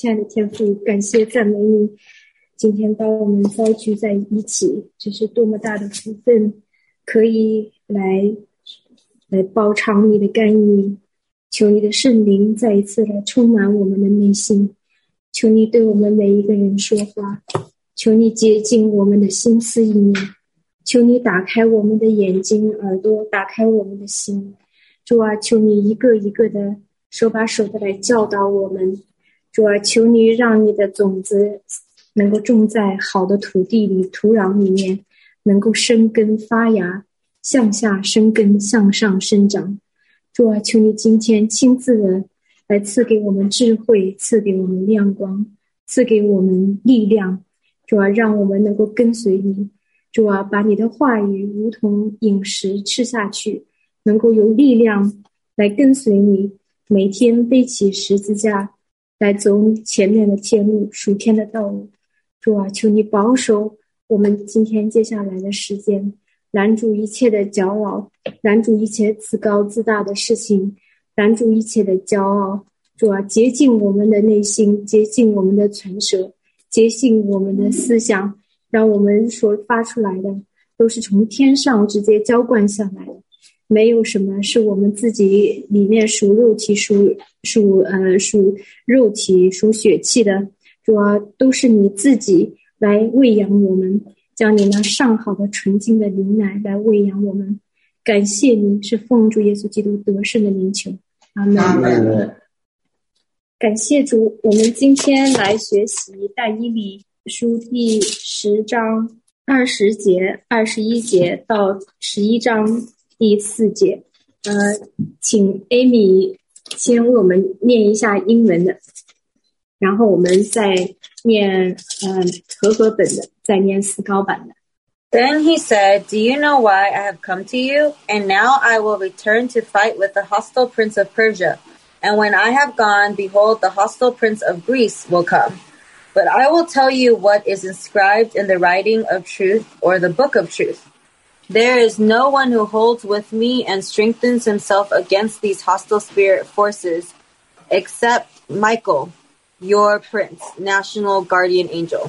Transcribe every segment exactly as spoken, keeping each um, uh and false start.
亲爱的天父，感谢赞美你。今天当我们遭聚在一起，这是多么大的福分，可以来来饱尝你的甘意。求你的圣灵再一次来充满我们的内心，求你对我们每一个人说话，求你洁净我们的心思意念，求你打开我们的眼睛耳朵，打开我们的心。主啊，求你一个一个的手把手的来教导我们。主啊，求你让你的种子能够种在好的土地里，土壤里面，能够生根发芽，向下生根，向上生长。主啊，求你今天亲自的来赐给我们智慧，赐给我们亮光，赐给我们力量。主啊，让我们能够跟随你。主啊，把你的话语如同饮食吃下去，能够有力量来跟随你，每天背起十字架来走前面的天路，属天的道路。主啊，求你保守我们今天接下来的时间，拦住一切的骄傲，拦住一切自高自大的事情，拦住一切的骄傲。主啊，洁净我们的内心，洁净我们的唇舌，洁净我们的思想，让我们所发出来的都是从天上直接浇灌下来的，没有什么是我们自己里面属肉体属属呃属肉体属血气的。主啊，都是你自己来喂养我们，将你那上好的纯净的灵奶来喂养我们。感谢你，是奉主耶稣基督得胜的名求，阿们。阿们。感谢主，我们今天来学习但以理书第十章二十节、二十一节到十一章第四节。呃，请 Amy 先为我们念一下英文的，然后我们再念呃和合本的，再念思高版的。 Then he said, Do you know why I have come to you? And now I will return to fight with the hostile prince of Persia. And when I have gone, behold, the hostile prince of Greece will come. But I will tell you what is inscribed in the writing of truth, or the book of truth. There is no one who holds with me and strengthens himself against these hostile spirit forces, except Michael, your prince, national guardian angel.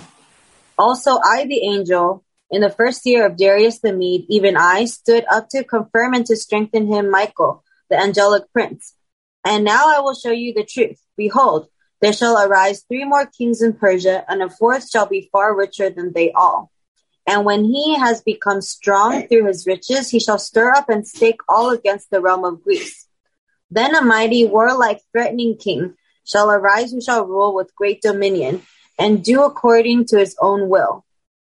Also I, the angel, in the first year of Darius the Mede, even I, stood up to confirm and to strengthen him, Michael, the angelic prince. And now I will show you the truth. Behold, there shall arise three more kings in Persia, and a fourth shall be far richer than they all. And when he has become strong through his riches, he shall stir up and stake all against the realm of Greece. Then a mighty, warlike, threatening king shall arise who shall rule with great dominion, and do according to his own will.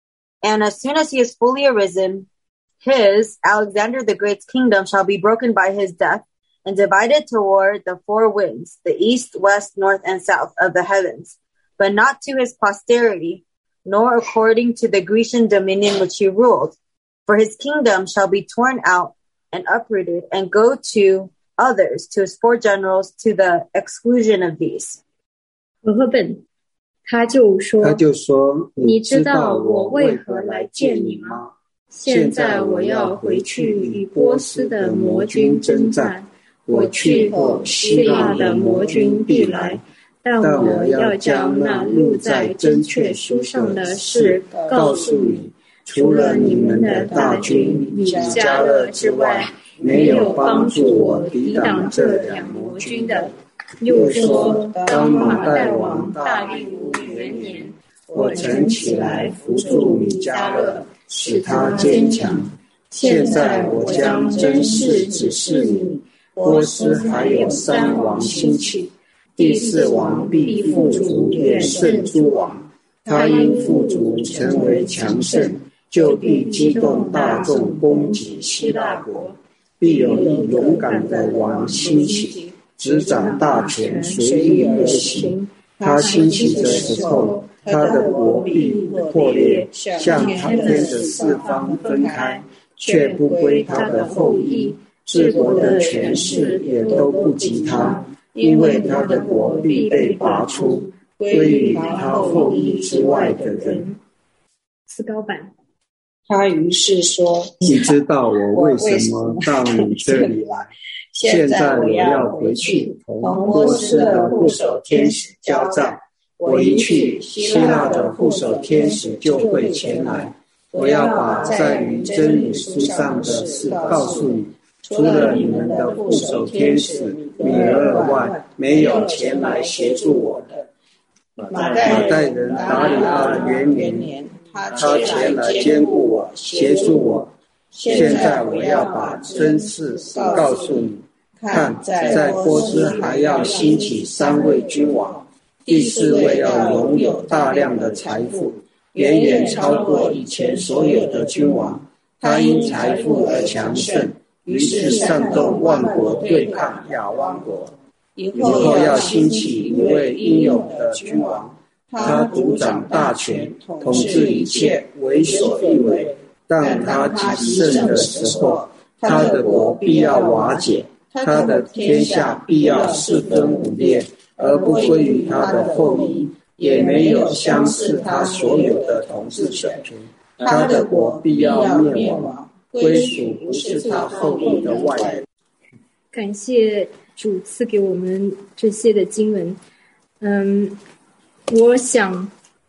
And as soon as he is fully arisen, his, Alexander the Great's kingdom shall be broken by his death, and divided toward the four winds, the east, west, north, and south of the heavens, but not to his posterity, nor according to the Grecian dominion which he ruled. For his kingdom shall be torn out and uprooted, and go to others, to his four generals, to the exclusion of these. 和合本他就说他就说你知道我为何来见你吗？现在我要回去与波斯的魔军征战，我去后希腊的魔军必来，但我要将那录在真确书上的事告诉你，除了你们的大军米迦勒之外，没有帮助我抵挡这两魔军的。又说当马代王大利乌元年，我曾起来扶助米迦勒，使他坚强。现在我将真事指示你，波斯还有三王兴起，第四王必富足远胜诸王，他因富足成为强盛，就必激动大众攻击希腊国。必有一勇敢的王兴起，执掌大权，随意而行。他兴起的时候，他的国必破裂，向他天的四方分开，却不归他的后裔。治国的权势也都不及他，因为他的国必被拔出，归于他后裔之外的人。思高版。 他于是说， 你知道我为什么到你这里来？现在我要回去同波斯的护守天使交战， 我一去，希腊的护守天使就会前来。我要把在于真理书上的事告诉你，除了你们的护守天使米勒外，没有前来协助我的。马代人达里阿元年，他前来兼顾我，协助我。现在我要把真事告诉你。看，在波斯还要兴起三位君王，第四位要拥有大量的财富，远远超过以前所有的君王。他因财富而强盛，于是煽动万国对抗亚湾国。以后要兴起一位英勇的君王，他独掌大权，统治一切，为所欲为。当他极盛的时候，他的国必要瓦解，他的天下必要四分五裂，而不归于他的后裔，也没有相似他所有的统治者。他的国必要灭亡，归属不是他后裔的外人。 感谢主赐给我们这些的经文。嗯，我想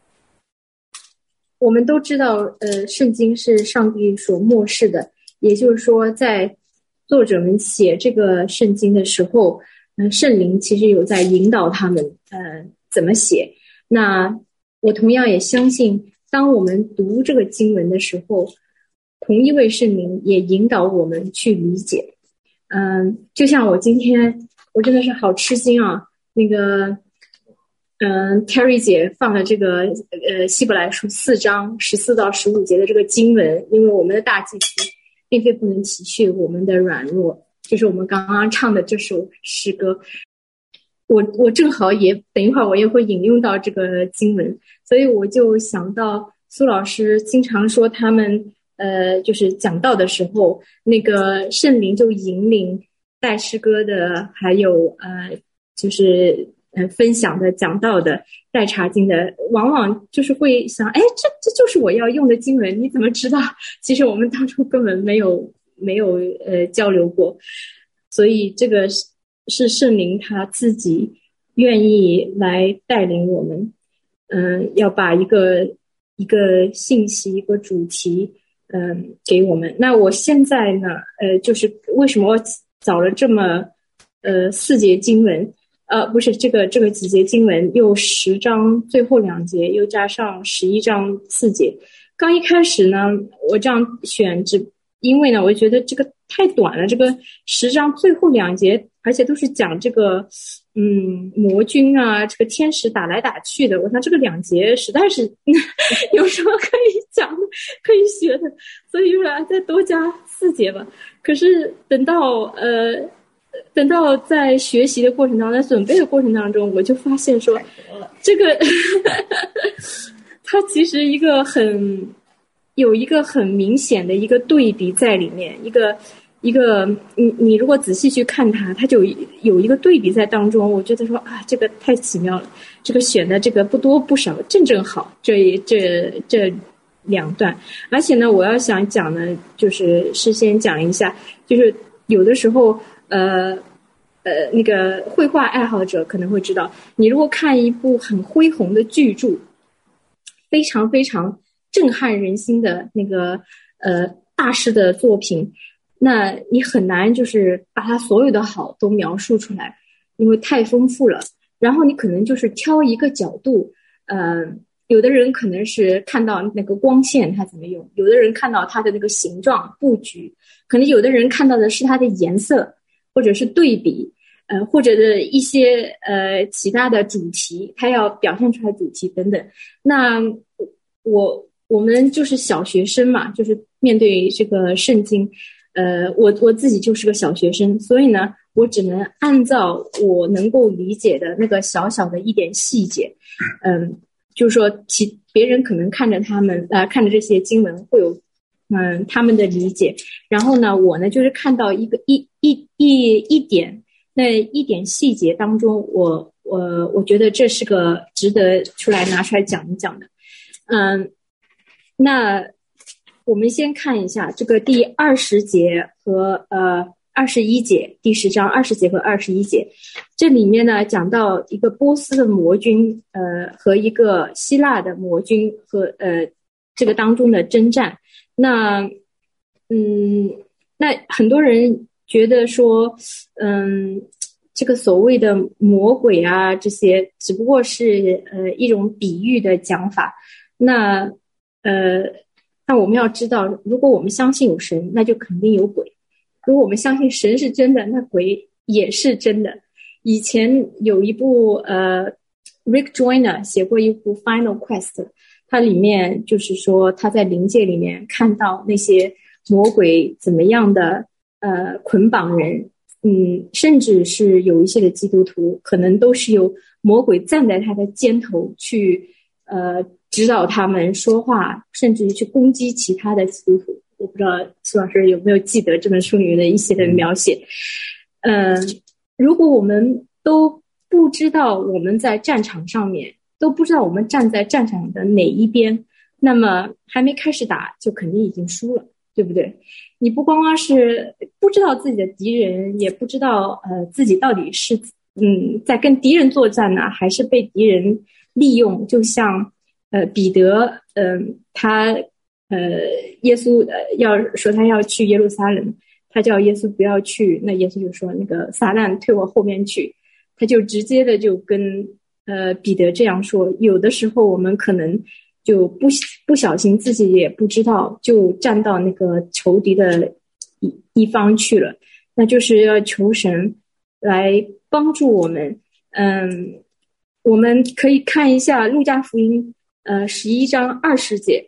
我们都知道，呃，圣经是上帝所默示的，也就是说，在作者们写这个圣经的时候，呃，圣灵其实有在引导他们，呃，怎么写。那我同样也相信，当我们读这个经文的时候，同一位圣灵也引导我们去理解。嗯，就像我今天，我真的是好吃惊啊！那个，嗯 ，Terry 姐放了这个呃希伯来书四章十四到十五节的这个经文，因为我们的大祭司并非不能体恤我们的软弱，就是我们刚刚唱的这首诗歌。我我正好也等一会儿我也会引用到这个经文，所以我就想到苏老师经常说他们呃就是讲道的时候，那个圣灵就引领带诗歌的，还有呃就是呃分享的讲道的带查经的，往往就是会想，哎，这这就是我要用的经文，你怎么知道？其实我们当初根本没有没有呃交流过，所以这个是是圣灵他自己愿意来带领我们，嗯、呃，要把一个一个信息一个主题嗯、呃、给我们。那我现在呢呃就是为什么我找了这么呃四节经文，呃不是这个这个几节经文，又十章最后两节，又加上十一章四节。刚一开始呢我这样选，只因为呢我觉得这个太短了，这个十章最后两节而且都是讲这个嗯魔君啊，这个天使打来打去的，我想这个两节实在是有什么可以讲的可以学的，所以又来再多加四节吧。可是等到呃等到在学习的过程当中，在准备的过程当中，我就发现说这个它其实一个很有一个很明显的一个对比在里面，一个一个你你如果仔细去看它，它就有一个对比在当中。我觉得说啊，这个太奇妙了，这个选的这个不多不少，正正好这这这两段。而且呢，我要想讲呢，就是事先讲一下，就是有的时候呃呃那个绘画爱好者可能会知道，你如果看一部很恢宏的巨著，非常非常震撼人心的那个呃大师的作品，那你很难就是把它所有的好都描述出来，因为太丰富了。然后你可能就是挑一个角度，呃，有的人可能是看到那个光线它怎么用，有的人看到它的那个形状布局，可能有的人看到的是它的颜色，或者是对比，呃，或者的一些呃其他的主题，它要表现出来主题等等。那我我们就是小学生嘛，就是面对这个圣经。呃，我我自己就是个小学生，所以呢，我只能按照我能够理解的那个小小的一点细节，嗯，就是说其别人可能看着他们呃看着这些经文会有嗯他们的理解，然后呢，我呢就是看到一个一一一一点那一点细节当中，我我我觉得这是个值得出来拿出来讲一讲的，嗯，那。我们先看一下这个第二十节和呃二十一节，第十章二十节和二十一节，这里面呢讲到一个波斯的魔君，呃，和一个希腊的魔君和呃这个当中的征战。那嗯，那很多人觉得说，嗯，这个所谓的魔鬼啊，这些只不过是呃一种比喻的讲法。那呃，那我们要知道，如果我们相信有神，那就肯定有鬼。如果我们相信神是真的，那鬼也是真的。以前有一部呃 Rick Joyner 写过一部 Final Quest， 它里面就是说他在灵界里面看到那些魔鬼怎么样的呃捆绑人，嗯，甚至是有一些的基督徒可能都是有魔鬼站在他的肩头去呃指导他们说话，甚至于去攻击其他的基督徒。我不知道苏老师有没有记得这本书里面的一些的描写。呃，如果我们都不知道我们在战场上面，都不知道我们站在战场的哪一边，那么还没开始打就肯定已经输了，对不对？你不光光是不知道自己的敌人，也不知道呃自己到底是嗯在跟敌人作战呢，还是被敌人利用。就像呃彼得，嗯、呃、他呃，耶稣呃要说他要去耶路撒冷，他叫耶稣不要去，那耶稣就说那个撒旦退我后面去，他就直接的就跟呃彼得这样说。有的时候我们可能就不不小心自己也不知道，就站到那个仇敌的一一方去了，那就是要求神来帮助我们。嗯，我们可以看一下路加福音呃十一章二十节。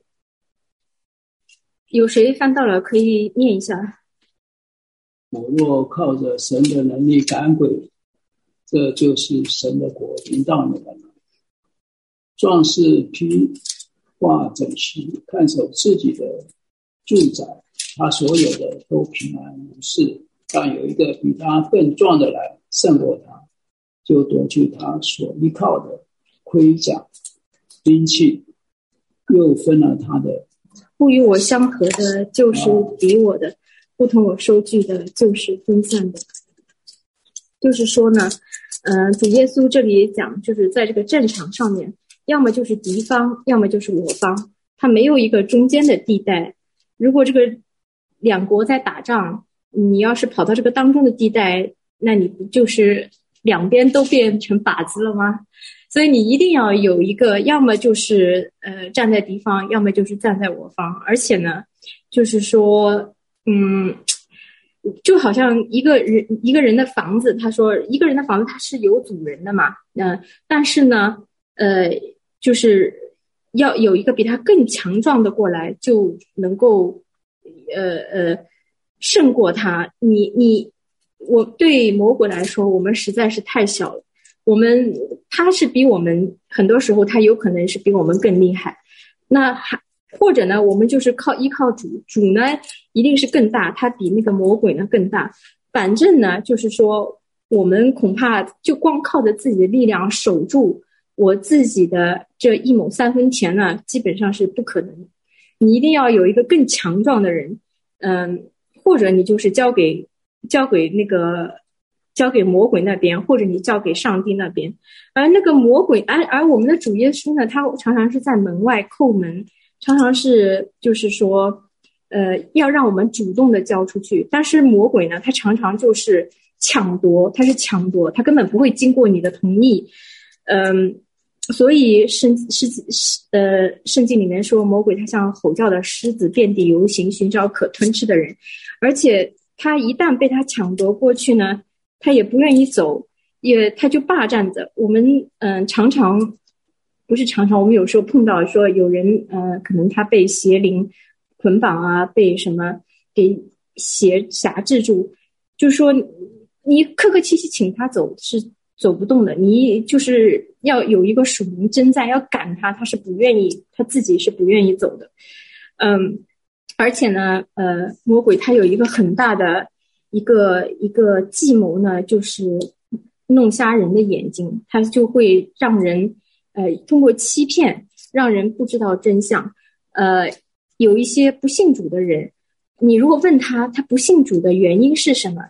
有谁翻到了可以念一下。 我若靠着神的能力赶鬼，这就是神的国临到你们了。壮士披挂整齐，看守自己的住宅，他所有的都平安无事。但有一个比他更壮的来胜过他，就夺去他所依靠的盔甲兵器，又分了他的。 不与我相合的就是敌我的，不同我收据的就是分散的。就是说呢，呃，主耶稣这里讲，就是在这个战场上面，要么就是敌方，要么就是我方，他没有一个中间的地带。如果这个两国在打仗，你要是跑到这个当中的地带，那你不就是两边都变成靶子了吗？所以你一定要有一个，要么就是呃站在敌方，要么就是站在我方。而且呢，就是说，嗯，就好像一个人一个人的房子，他说一个人的房子它是有主人的嘛，嗯、呃，但是呢，呃，就是要有一个比他更强壮的过来，就能够呃呃胜过他。你你我对魔鬼来说，我们实在是太小了。我们他是比我们很多时候他有可能是比我们更厉害，那还或者呢我们就是靠依靠主，主呢一定是更大，他比那个魔鬼呢更大。反正呢就是说我们恐怕就光靠着自己的力量守住我自己的这一亩三分田呢，基本上是不可能。你一定要有一个更强壮的人，嗯，或者你就是交给交给那个交给魔鬼那边，或者你交给上帝那边。而那个魔鬼，而而我们的主耶稣呢，他常常是在门外叩门，常常是就是说，呃，要让我们主动的交出去。但是魔鬼呢，他常常就是抢夺，他是抢夺，他根本不会经过你的同意。嗯，所以圣诗呃圣经里面说，魔鬼他像吼叫的狮子，遍地游行，寻找可吞吃的人。而且他一旦被他抢夺过去呢，他也不愿意走，也他就霸占着。我们嗯、呃、常常不是常常，我们有时候碰到说有人呃可能他被邪灵捆绑啊，被什么给挟辖制住，就是说你客客气气请他走是走不动的，你就是要有一个属灵征战，要赶他，他是不愿意，他自己是不愿意走的。嗯，而且呢呃魔鬼他有一个很大的一个一个计谋呢，就是弄瞎人的眼睛，他就会让人呃通过欺骗让人不知道真相。呃有一些不信主的人，你如果问他他不信主的原因是什么，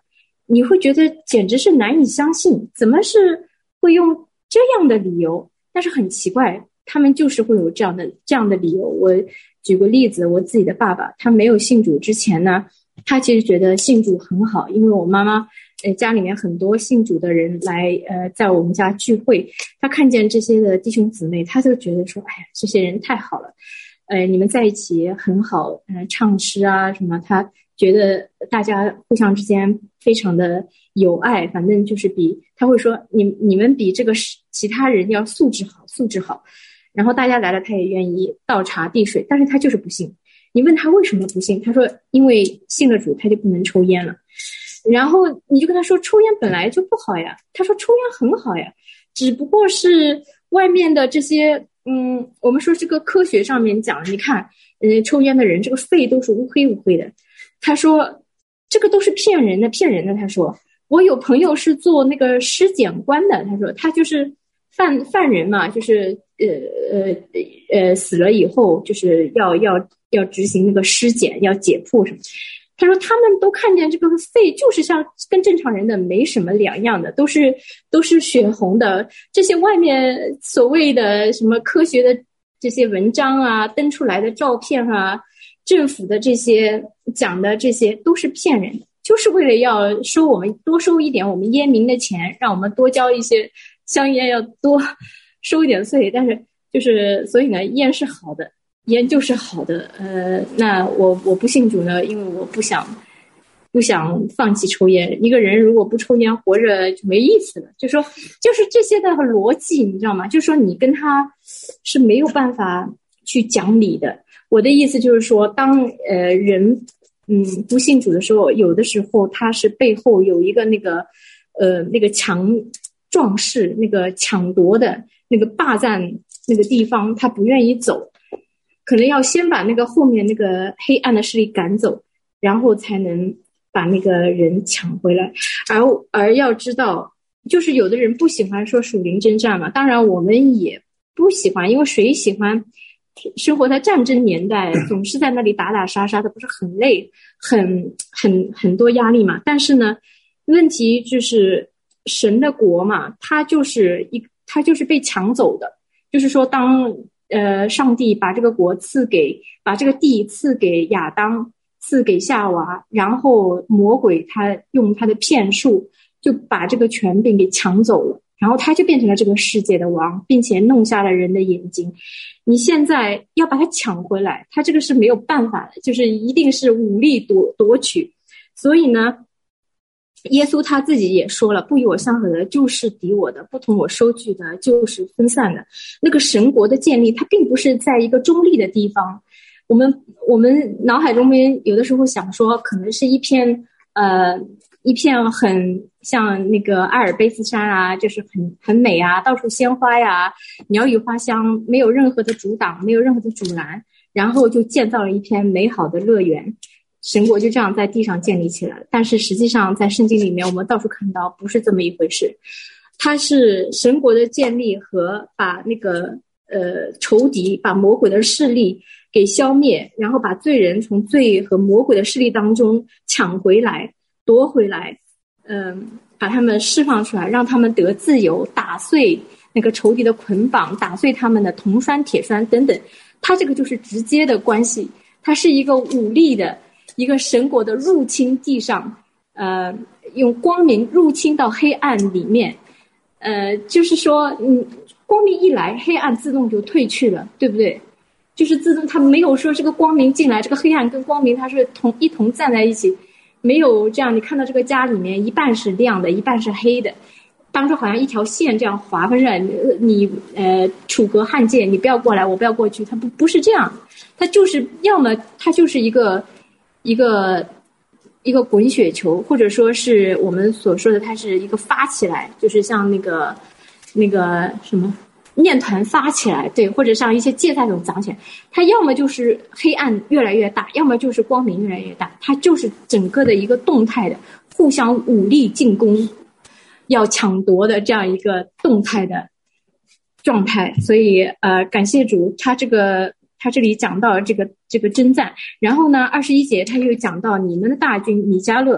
你会觉得简直是难以相信，怎么是会用这样的理由？但是很奇怪，他们就是会有这样的这样的理由。我举个例子，我自己的爸爸，他没有信主之前呢，他其实觉得信主很好，因为我妈妈呃家里面很多信主的人来呃在我们家聚会，他看见这些的弟兄姊妹，他就觉得说，哎呀，这些人太好了，呃你们在一起很好，呃唱诗啊什么，他觉得大家互相之间非常的有爱，反正就是比他会说你你们比这个其他人要素质好素质好，然后大家来了他也愿意倒茶递水，但是他就是不信。你问他为什么不信，他说因为信了主他就不能抽烟了。然后你就跟他说抽烟本来就不好呀，他说抽烟很好呀，只不过是外面的这些嗯，我们说这个科学上面讲，你看嗯，抽烟的人这个肺都是乌黑乌黑的。他说这个都是骗人的骗人的。他说我有朋友是做那个尸检官的，他说他就是犯犯人嘛，就是呃呃呃死了以后就是要要要执行那个尸检，要解剖什么。他说他们都看见这个肺就是像跟正常人的没什么两样的，都是都是血红的。这些外面所谓的什么科学的这些文章啊，登出来的照片啊，政府的这些讲的这些都是骗人的，就是为了要收我们多收一点我们烟民的钱，让我们多交一些香烟，要多收一点税。但是就是所以呢，烟是好的，烟就是好的。呃，那我我不信主呢，因为我不想不想放弃抽烟。一个人如果不抽烟，活着就没意思了。就说就是这些的逻辑，你知道吗？就是说你跟他是没有办法去讲理的。我的意思就是说，当呃人嗯不信主的时候，有的时候他是背后有一个那个呃那个强壮士，那个抢夺的那个霸占那个地方，他不愿意走，可能要先把那个后面那个黑暗的势力赶走，然后才能把那个人抢回来。而而要知道，就是有的人不喜欢说属灵征战嘛，当然我们也不喜欢，因为谁喜欢生活在战争年代，总是在那里打打杀杀的，不是很累，很很很多压力嘛。但是呢，问题就是神的国嘛，它就是一，它就是被抢走的。就是说，当呃上帝把这个国赐给，把这个地赐给亚当，赐给夏娃，然后魔鬼他用他的骗术就把这个权柄给抢走了。然后他就变成了这个世界的王，并且弄瞎了人的眼睛。你现在要把他抢回来，他这个是没有办法的，就是一定是武力夺夺取。所以呢，耶稣他自己也说了，不与我相合的就是敌我的，不同我收据的就是分散的。那个神国的建立，它并不是在一个中立的地方。我们我们脑海中间有的时候想说，可能是一片呃一片很像那个阿尔卑斯山啊，就是很很美啊，到处鲜花呀，鸟语花香，没有任何的阻挡，没有任何的阻拦，然后就建造了一片美好的乐园，神国就这样在地上建立起来了。但是实际上在圣经里面我们到处看到不是这么一回事，它是神国的建立和把那个呃仇敌，把魔鬼的势力给消灭，然后把罪人从罪和魔鬼的势力当中抢回来夺回来，嗯、呃，把他们释放出来，让他们得自由，打碎那个仇敌的捆绑，打碎他们的铜栓铁栓等等。它这个就是直接的关系，它是一个武力的一个神国的入侵地上，呃，用光明入侵到黑暗里面，呃，就是说，嗯，光明一来，黑暗自动就退去了，对不对？就是自动，它没有说这个光明进来，这个黑暗跟光明它是同一同站在一起。没有这样，你看到这个家里面一半是亮的，一半是黑的，当初好像一条线这样划分着，你呃楚河汉界，你不要过来，我不要过去，它不不是这样，它就是要么它就是一个一个一个滚雪球，或者说是我们所说的它是一个发起来，就是像那个那个什么面团发起来，对，或者像一些芥菜种长起来，它要么就是黑暗越来越大，要么就是光明越来越大，它就是整个的一个动态的互相武力进攻要抢夺的这样一个动态的状态。所以呃，感谢主，他这个他这里讲到这个这个征战，然后呢二十一节他又讲到你们的大军米迦勒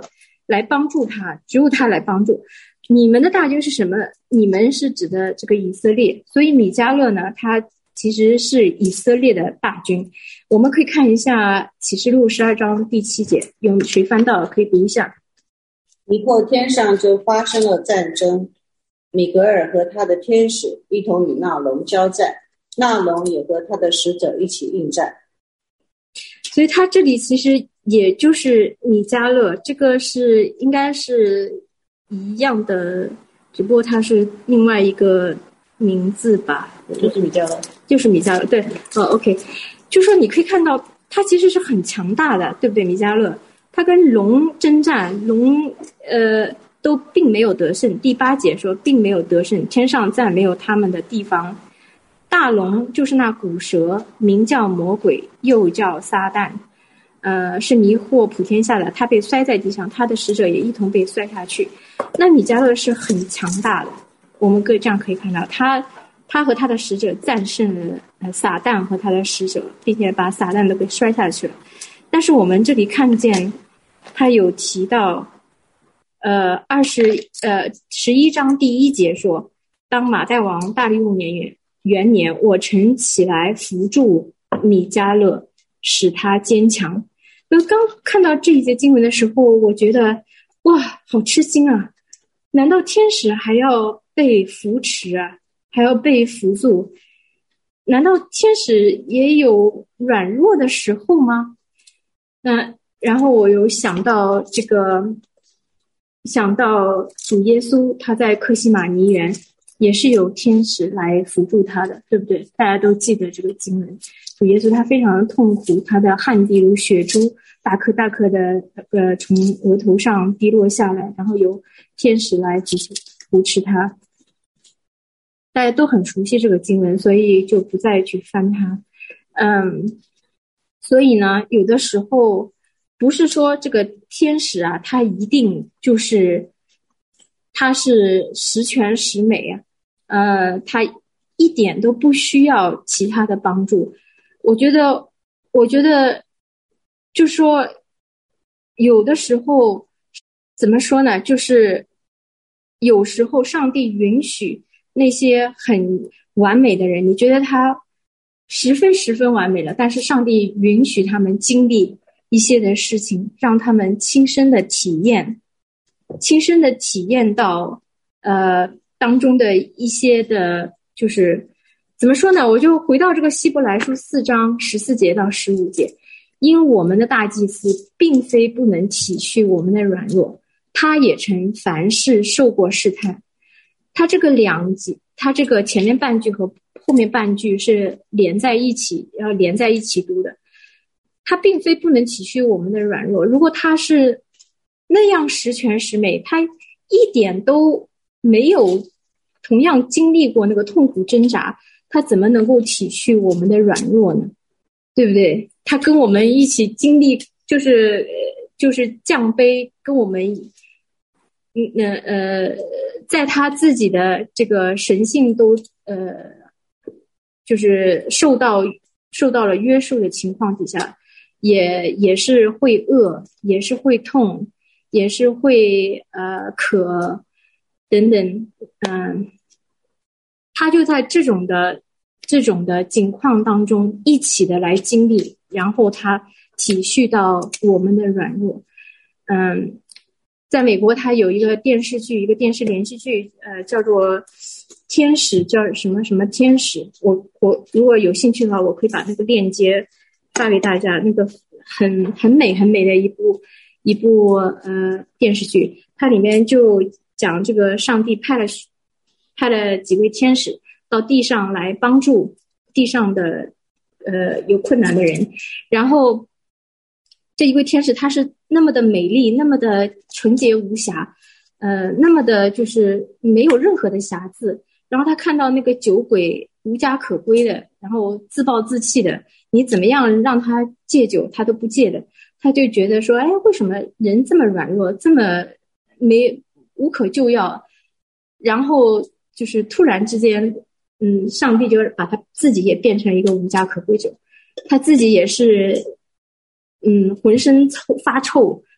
来帮助他，只有他来帮助。你们的大军是什么？你们是指的这个以色列，所以米迦勒呢，他其实是以色列的大军。我们可以看一下启示录十二章第七节，有谁翻到了可以读一下。 以后天上就发生了战争，米格尔和他的天使一同与那龙交战，那龙也和他的使者一起应战。 所以他这里其实也就是米迦勒，这个是应该是一样的，只不过它是另外一个名字吧， 就是米迦勒， 就是米迦勒，对，呃 ，OK， 就说你可以看到他其实是很强大的，对不对？米迦勒他跟龙征战，龙呃都并没有得胜。第八节说并没有得胜，天上再没有他们的地方。大龙就是那古蛇，名叫魔鬼，又叫撒旦，呃，是迷惑普天下的。他被摔在地上，他的使者也一同被摔下去。那米迦勒是很强大的，我们可以这样可以看到，他他和他的使者战胜了呃撒旦和他的使者，并且把撒旦都给摔下去了。但是我们这里看见，他有提到，呃，二十呃十一章第一节说，当马代王大利乌年元元年，我曾起来扶助米迦勒，使他坚强。那刚看到这一节经文的时候，我觉得哇，好吃惊啊！难道天使还要被扶持啊，还要被辅助？难道天使也有软弱的时候吗？那然后我有想到这个，想到主耶稣他在客西马尼园也是有天使来辅助他的，对不对？大家都记得这个经文。主耶稣他非常的痛苦，他的汗滴如血珠，大颗大颗的呃从额头上滴落下来，然后有天使来扶持扶持他。大家都很熟悉这个经文，所以就不再去翻它。嗯，所以呢，有的时候不是说这个天使啊，他一定就是他是十全十美啊，呃，他一点都不需要其他的帮助。我觉得，我觉得，就说有的时候怎么说呢？就是有时候上帝允许那些很完美的人，你觉得他十分十分完美了，但是上帝允许他们经历一些的事情，让他们亲身的体验，亲身的体验到呃当中的一些的，就是怎么说呢？我就回到这个希伯来书四章十四节到十五节，因我们的大祭司并非不能体恤我们的软弱，他也曾凡事受过试探。他这个两句，他这个前面半句和后面半句是连在一起，要连在一起读的。他并非不能体恤我们的软弱，如果他是那样十全十美，他一点都没有同样经历过那个痛苦挣扎，他怎么能够体恤我们的软弱呢？对不对？他跟我们一起经历，就是就是降卑，跟我们嗯呃在他自己的这个神性都呃就是受到受到了约束的情况底下，也也是会饿，也是会痛，也是会呃渴等等，嗯、呃，他就在这种的这种的境况当中一起的来经历，然后他体恤到我们的软弱。嗯，在美国他有一个电视剧，一个电视连续剧，呃，叫做天使，叫什么什么天使。我我如果有兴趣的话，我可以把那个链接发给大家。那个很很美很美的一部一部呃电视剧，它里面就讲这个上帝派了派了几位天使到地上来帮助地上的呃有困难的人，然后这一位天使她是那么的美丽，那么的纯洁无瑕，呃，那么的就是没有任何的瑕疵。然后他看到那个酒鬼无家可归的，然后自暴自弃的，你怎么样让他戒酒，他都不戒的，他就觉得说，哎，为什么人这么软弱，这么没无可救药？然后就是突然之间，嗯，上帝就把他自己也变成一个无家可归者，他自己也是。嗯，浑身臭发臭，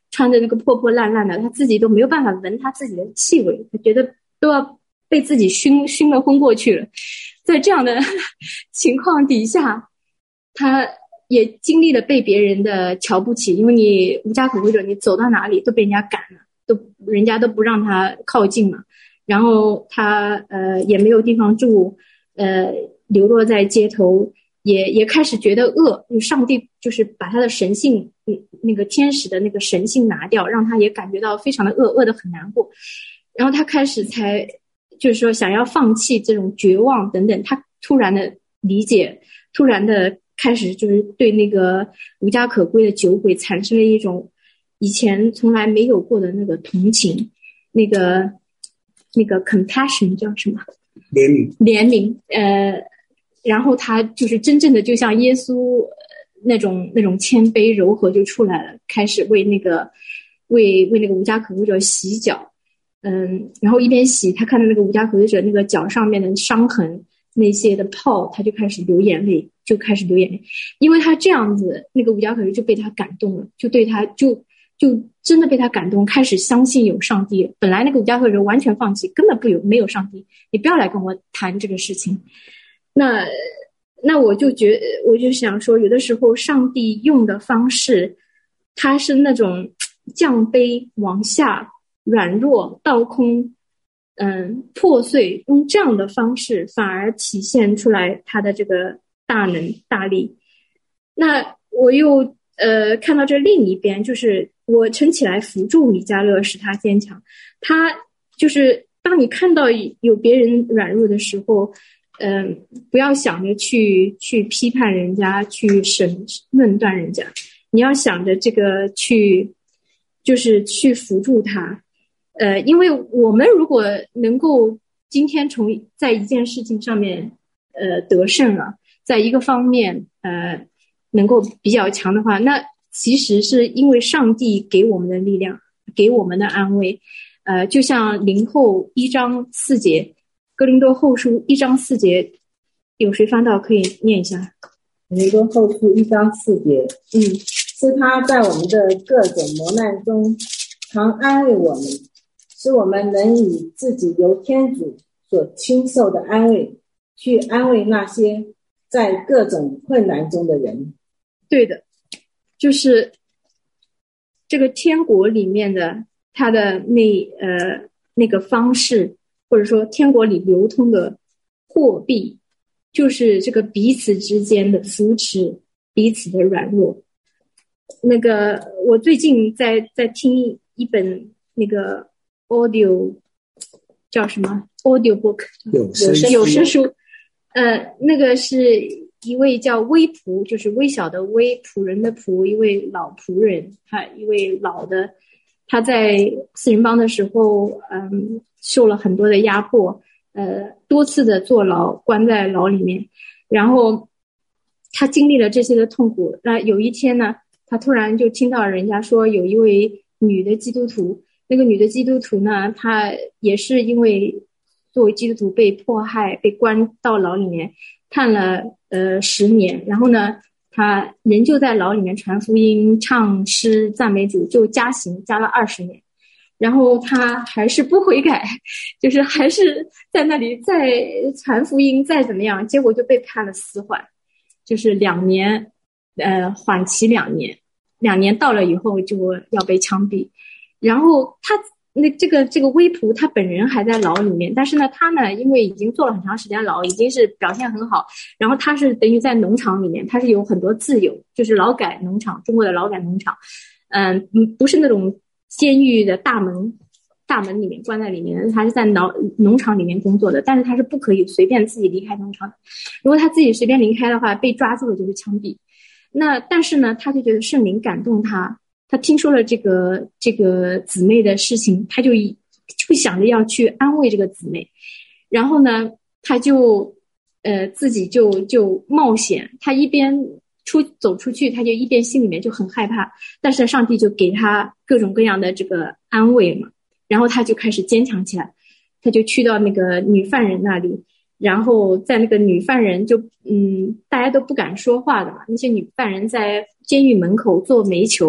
穿着那个破破烂烂的，他自己都没有办法闻他自己的气味，他觉得都要被自己熏熏了昏过去了。在这样的情况底下，他也经历了被别人的瞧不起，因为你无家可归者，你走到哪里都被人家赶了，都人家都不让他靠近嘛。然后他呃也没有地方住，呃流落在街头，也也开始觉得饿，就上帝就是把他的神性，那个天使的那个神性拿掉，让他也感觉到非常的饿，饿得很难过。然后他开始才就是说想要放弃这种绝望等等，他突然的理解，突然的开始就是对那个无家可归的酒鬼产生了一种以前从来没有过的那个同情，那个那个 compassion 叫什么？ 怜悯。 怜悯，呃，然后他就是真正的就像耶稣那种那种谦卑柔和就出来了，开始为那个为为那个无家可归者洗脚，嗯，然后一边洗，他看到那个无家可归者那个脚上面的伤痕，那些的泡，他就开始流眼泪，就开始流眼泪，因为他这样子，那个无家可归就被他感动了，就对他就就真的被他感动，开始相信有上帝。本来那个无家可归者完全放弃，根本不有没有上帝，你不要来跟我谈这个事情。那那我就觉我就想说，有的时候上帝用的方式，他是那种降卑往下，软弱倒空，嗯，破碎，用这样的方式反而体现出来他的这个大能大力。那我又呃看到这另一边，就是我撑起来扶助米迦勒，使他坚强。他就是当你看到有别人软弱的时候，嗯、呃，不要想着去去批判人家，去审论断人家，你要想着这个去就是去扶助他。呃，因为我们如果能够今天从在一件事情上面呃得胜了，在一个方面呃能够比较强的话，那其实是因为上帝给我们的力量，给我们的安慰。呃，就像林后一章四节，哥林多后书一章四节，有谁翻到可以念一下？ 哥林多后书一章四节， 嗯， 是他在我们的各种磨难中常安慰我们，使我们能以自己由天主所亲受的安慰去安慰那些在各种困难中的人。 对的，就是这个天国里面的他的那呃那个方式，或者说天国里流通的货币，就是这个彼此之间的扶持，彼此的软弱。那个我最近在在听一本那个 audio 叫什么 audio book 有声有声书，呃，那个是一位叫微仆，就是微小的微，仆人的仆，一位老仆人，他一位老的，他在四人帮的时候，嗯，受了很多的压迫，呃，多次的坐牢，关在牢里面，然后他经历了这些的痛苦。那有一天呢，他突然就听到人家说有一位女的基督徒，那个女的基督徒呢，她也是因为作为基督徒被迫害，被关到牢里面，判了呃十年，然后呢，他仍旧在牢里面传福音、唱诗、赞美主，就加刑加了二十年，然后他还是不悔改，就是还是在那里再传福音，再怎么样，结果就被判了死缓，就是两年，呃，缓期两年，两年到了以后就要被枪毙，然后他。那这个这个微仆他本人还在牢里面，但是呢，他呢因为已经坐了很长时间牢，已经是表现很好，然后他是等于在农场里面，他是有很多自由，就是劳改农场，中国的劳改农场，嗯，不是那种监狱的大门大门里面关在里面，他是在农农场里面工作的，但是他是不可以随便自己离开农场的，如果他自己随便离开的话，被抓住了就是枪毙。那但是呢，他就觉得圣灵感动他。他听说了这个这个姊妹的事情，他就就想着要去安慰这个姊妹，然后呢，他就呃自己就就冒险，他一边出走出去，他就一边心里面就很害怕，但是上帝就给他各种各样的这个安慰嘛，然后他就开始坚强起来，他就去到那个女犯人那里，然后在那个女犯人就嗯大家都不敢说话的嘛，那些女犯人在监狱门口做煤球。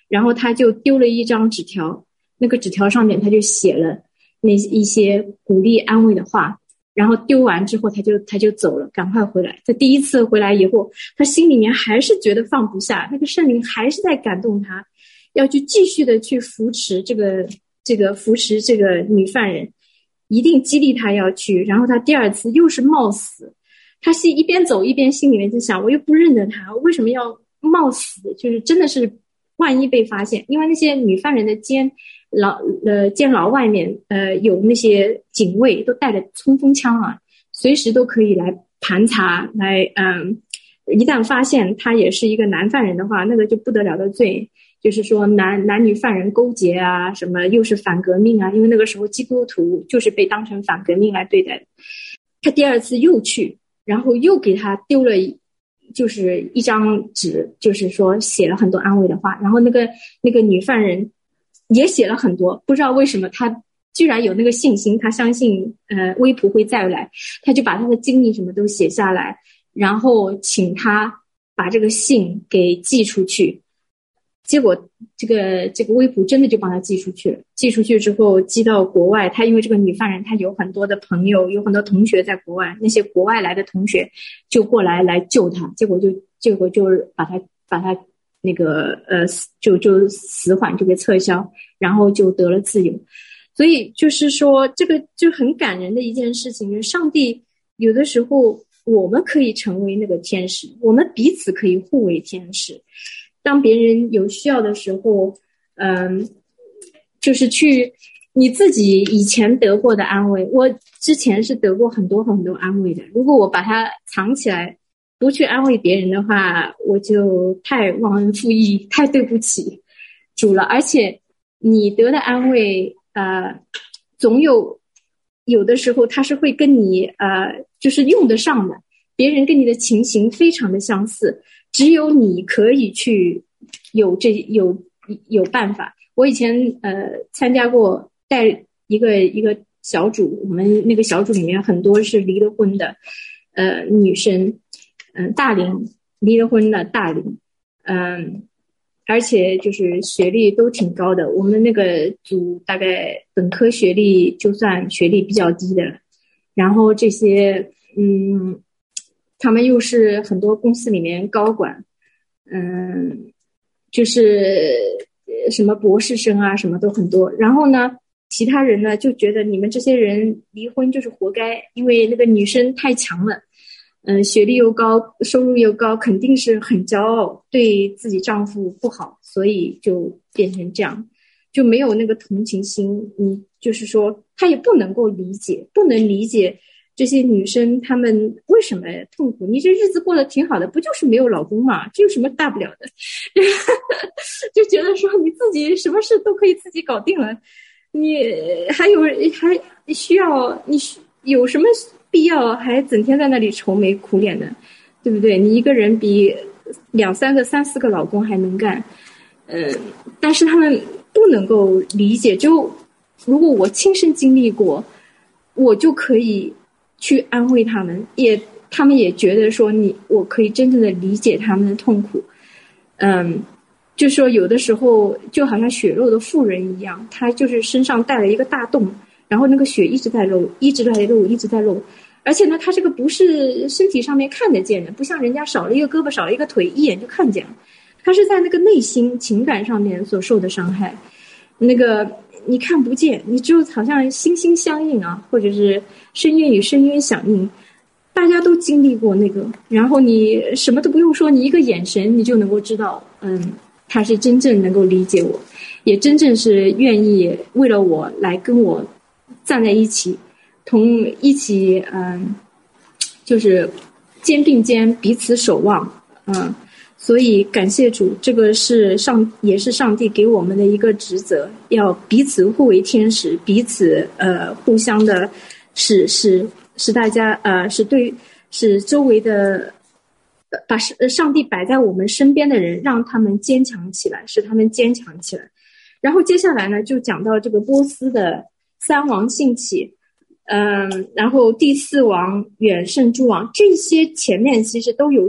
然后他就丢了一张纸条，那个纸条上面他就写了那一些鼓励安慰的话，然后丢完之后他就他就走了，赶快回来。他第一次回来以后，他心里面还是觉得放不下，那个圣灵还是在感动他，要去继续的去扶持这个这个扶持这个女犯人，一定激励他要去。然后他第二次又是冒死，他心一边走一边心里面就想，我又不认得他，为什么要冒死？就是真的是万一被发现，因为那些女犯人的监牢呃监牢外面呃有那些警卫都带着冲锋枪啊，随时都可以来盘查，来嗯，一旦发现他也是一个男犯人的话，那个就不得了的罪，就是说男男女犯人勾结啊，什么又是反革命啊，因为那个时候基督徒就是被当成反革命来对待的。他第二次又去，然后又给他丢了就是一张纸，就是说写了很多安慰的话，然后那个那个女犯人也写了很多，不知道为什么她居然有那个信心，她相信呃威普会再来，她就把她的经历什么都写下来，然后请他把这个信给寄出去。结果这个这个威普真的就帮他寄出去了，寄出去之后寄到国外，他因为这个女犯人她有很多的朋友，有很多同学在国外，那些国外来的同学就过来来救他，结果就结果就是把他把他那个呃就就死缓就给撤销，然后就得了自由。所以就是说这个就很感人的一件事情，就是上帝有的时候我们可以成为那个天使，我们彼此可以互为天使。当别人有需要的时候，嗯，就是去你自己以前得过的安慰，我之前是得过很多很多安慰的，如果我把它藏起来不去安慰别人的话，我就太忘恩负义，太对不起主了。而且你得的安慰呃，总有有的时候它是会跟你呃，就是用得上的，别人跟你的情形非常的相似，只有你可以去有这有有办法。我以前呃参加过带一个一个小组，我们那个小组里面很多是离了婚的呃女生，嗯、呃，大龄离了婚的大龄，嗯，而且就是学历都挺高的。我们那个组大概本科学历就算学历比较低的了，然后这些嗯。他们又是很多公司里面高管，嗯，就是什么博士生啊，什么都很多。然后呢，其他人呢就觉得你们这些人离婚就是活该，因为那个女生太强了，嗯，学历又高，收入又高，肯定是很骄傲，对自己丈夫不好，所以就变成这样，就没有那个同情心。你就是说，他也不能够理解，不能理解。这些女生她们为什么痛苦？你这日子过得挺好的，不就是没有老公嘛？这有什么大不了的？就觉得说你自己什么事都可以自己搞定了，你还有还需要你有什么必要还整天在那里愁眉苦脸的，对不对？你一个人比两三个、三四个老公还能干，呃，但是他们不能够理解。就如果我亲身经历过，我就可以去安慰他们，也他们也觉得说你我可以真正的理解他们的痛苦。嗯，就说有的时候就好像血肉的妇人一样，他就是身上带了一个大洞，然后那个血一直在漏，一直在漏，一直在漏。而且呢，他这个不是身体上面看得见的，不像人家少了一个胳膊少了一个腿一眼就看见了，他是在那个内心情感上面所受的伤害，那个你看不见，你就好像心心相印啊，或者是深渊与深渊响应，大家都经历过那个，然后你什么都不用说，你一个眼神你就能够知道，嗯，他是真正能够理解我，也真正是愿意为了我来跟我站在一起，同一起嗯，就是肩并肩彼此守望，嗯，所以感谢主，这个是上也是上帝给我们的一个职责，要彼此互为天使，彼此呃互相的使使使大家呃使对使周围的把上帝摆在我们身边的人，让他们坚强起来，使他们坚强起来。然后接下来呢，就讲到这个波斯的三王兴起，嗯，然后第四王远胜诸王，这些前面其实都有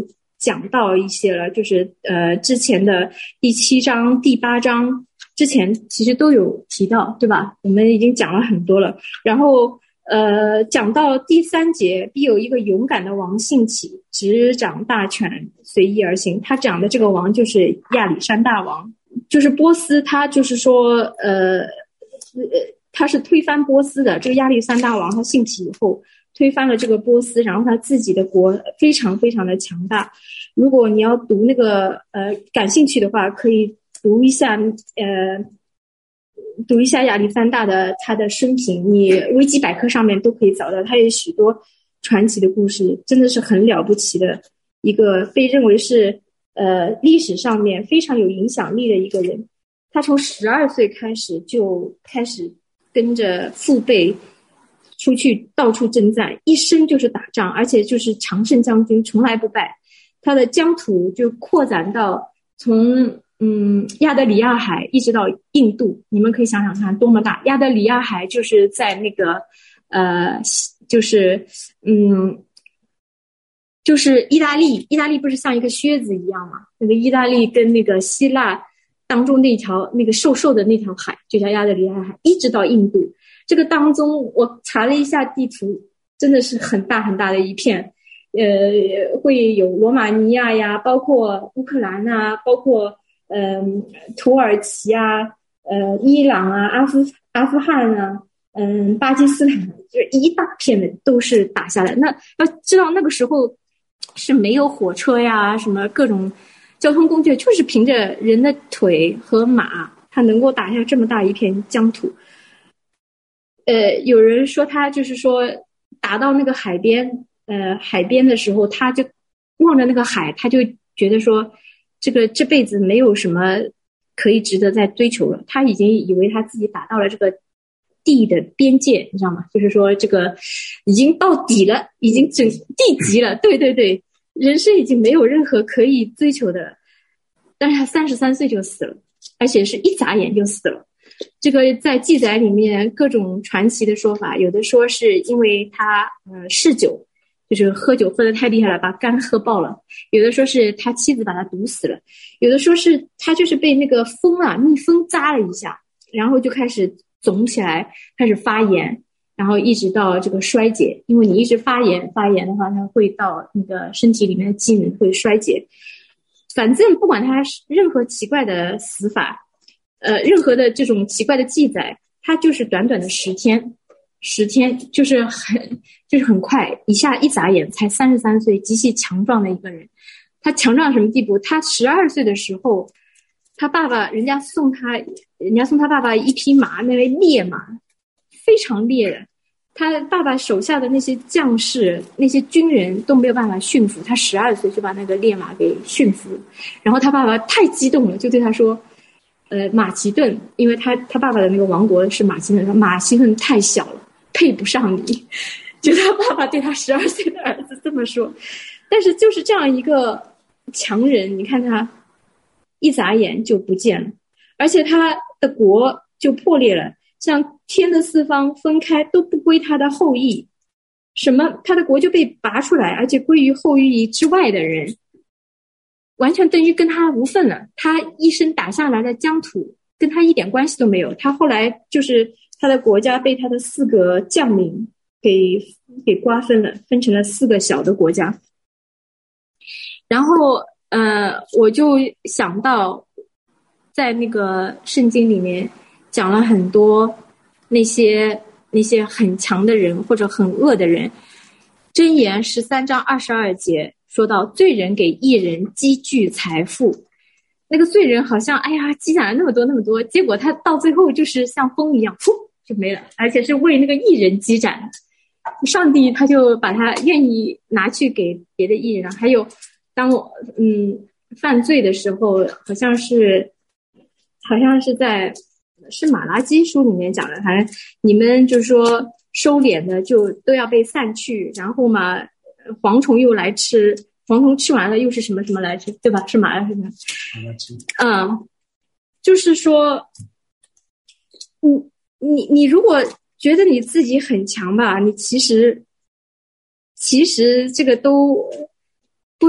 讲到一些了，就是呃之前的第七章、第八章之前其实都有提到，对吧？我们已经讲了很多了。然后呃讲到第三节，必有一个勇敢的王兴起，执掌大权，随意而行。他讲的这个王就是亚历山大王，就是波斯，他就是说呃呃他是推翻波斯的。这个亚历山大王他兴起以后，推翻了这个波斯，然后他自己的国非常非常的强大。如果你要读那个呃感兴趣的话，可以读一下呃读一下亚历山大的他的生平，你维基百科上面都可以找到，他有许多传奇的故事，真的是很了不起的一个被认为是呃历史上面非常有影响力的一个人。他从十二岁开始就开始跟着父辈出去到处征战，一生就是打仗，而且就是常胜将军，从来不败。他的疆土就扩展到从嗯亚得里亚海一直到印度，你们可以想想看多么大。亚得里亚海就是在那个呃就是嗯就是意大利，意大利不是像一个靴子一样吗？那个意大利跟那个希腊当中那条那个瘦瘦的那条海就叫亚得里亚海，一直到印度。这个当中我查了一下地图，真的是很大很大的一片，呃，会有罗马尼亚呀，包括乌克兰啊，包括嗯、呃、土耳其啊，呃伊朗啊，阿富阿富汗啊，嗯巴基斯坦，就是一大片的都是打下来。那要知道那个时候是没有火车呀，什么各种交通工具，就是凭着人的腿和马，他能够打下这么大一片疆土。呃，有人说他就是说打到那个海边，呃，海边的时候，他就望着那个海，他就觉得说，这个这辈子没有什么可以值得再追求了。他已经以为他自己打到了这个地的边界，你知道吗？就是说这个已经到底了，已经整地极了。对对对，人生已经没有任何可以追求的了。但是他三十三岁就死了，而且是一眨眼就死了。这个在记载里面各种传奇的说法，有的说是因为他呃嗜酒，就是喝酒喝得太厉害了，把肝喝爆了；有的说是他妻子把他毒死了；有的说是他就是被那个蜂啊蜜蜂扎了一下，然后就开始肿起来，开始发炎，然后一直到这个衰竭。因为你一直发炎发炎的话，它会到你的身体里面的机能会衰竭。反正不管他任何奇怪的死法，呃，任何的这种奇怪的记载，它就是短短的十天，十天就是很就是很快，一下一眨眼才三十三岁，极其强壮的一个人。他强壮到什么地步？他十二岁的时候，他爸爸人家送他，人家送他爸爸一匹马，那位烈马，非常烈的。他爸爸手下的那些将士、那些军人都没有办法驯服，他十二岁就把那个烈马给驯服了。然后他爸爸太激动了，就对他说。呃，马其顿，因为他他爸爸的那个王国是马其顿，马其顿太小了，配不上你。就他爸爸对他十二岁的儿子这么说。但是就是这样一个强人，你看他一眨眼就不见了，而且他的国就破裂了，像天的四方分开都不归他的后裔，什么他的国就被拔出来，而且归于后裔之外的人。完全等于跟他无份了，他一生打下来的疆土跟他一点关系都没有。他后来就是他的国家被他的四个将领给给瓜分了，分成了四个小的国家。然后呃，我就想到在那个圣经里面讲了很多那些那些很强的人或者很恶的人。箴言十三章二十二节说到，罪人给义人积聚财富。那个罪人好像哎呀积攒了那么多那么多，结果他到最后就是像风一样噗就没了，而且是为那个义人积攒的。上帝他就把他愿意拿去给别的义人。还有当我嗯犯罪的时候，好像是好像是在是马拉基书里面讲的，反正你们就是说收敛的就都要被散去，然后嘛蝗虫又来吃，蝗虫吃完了又是什么什么来吃，对吧？是马拉什么？嗯，就是说，你你你如果觉得你自己很强吧，你其实其实这个都不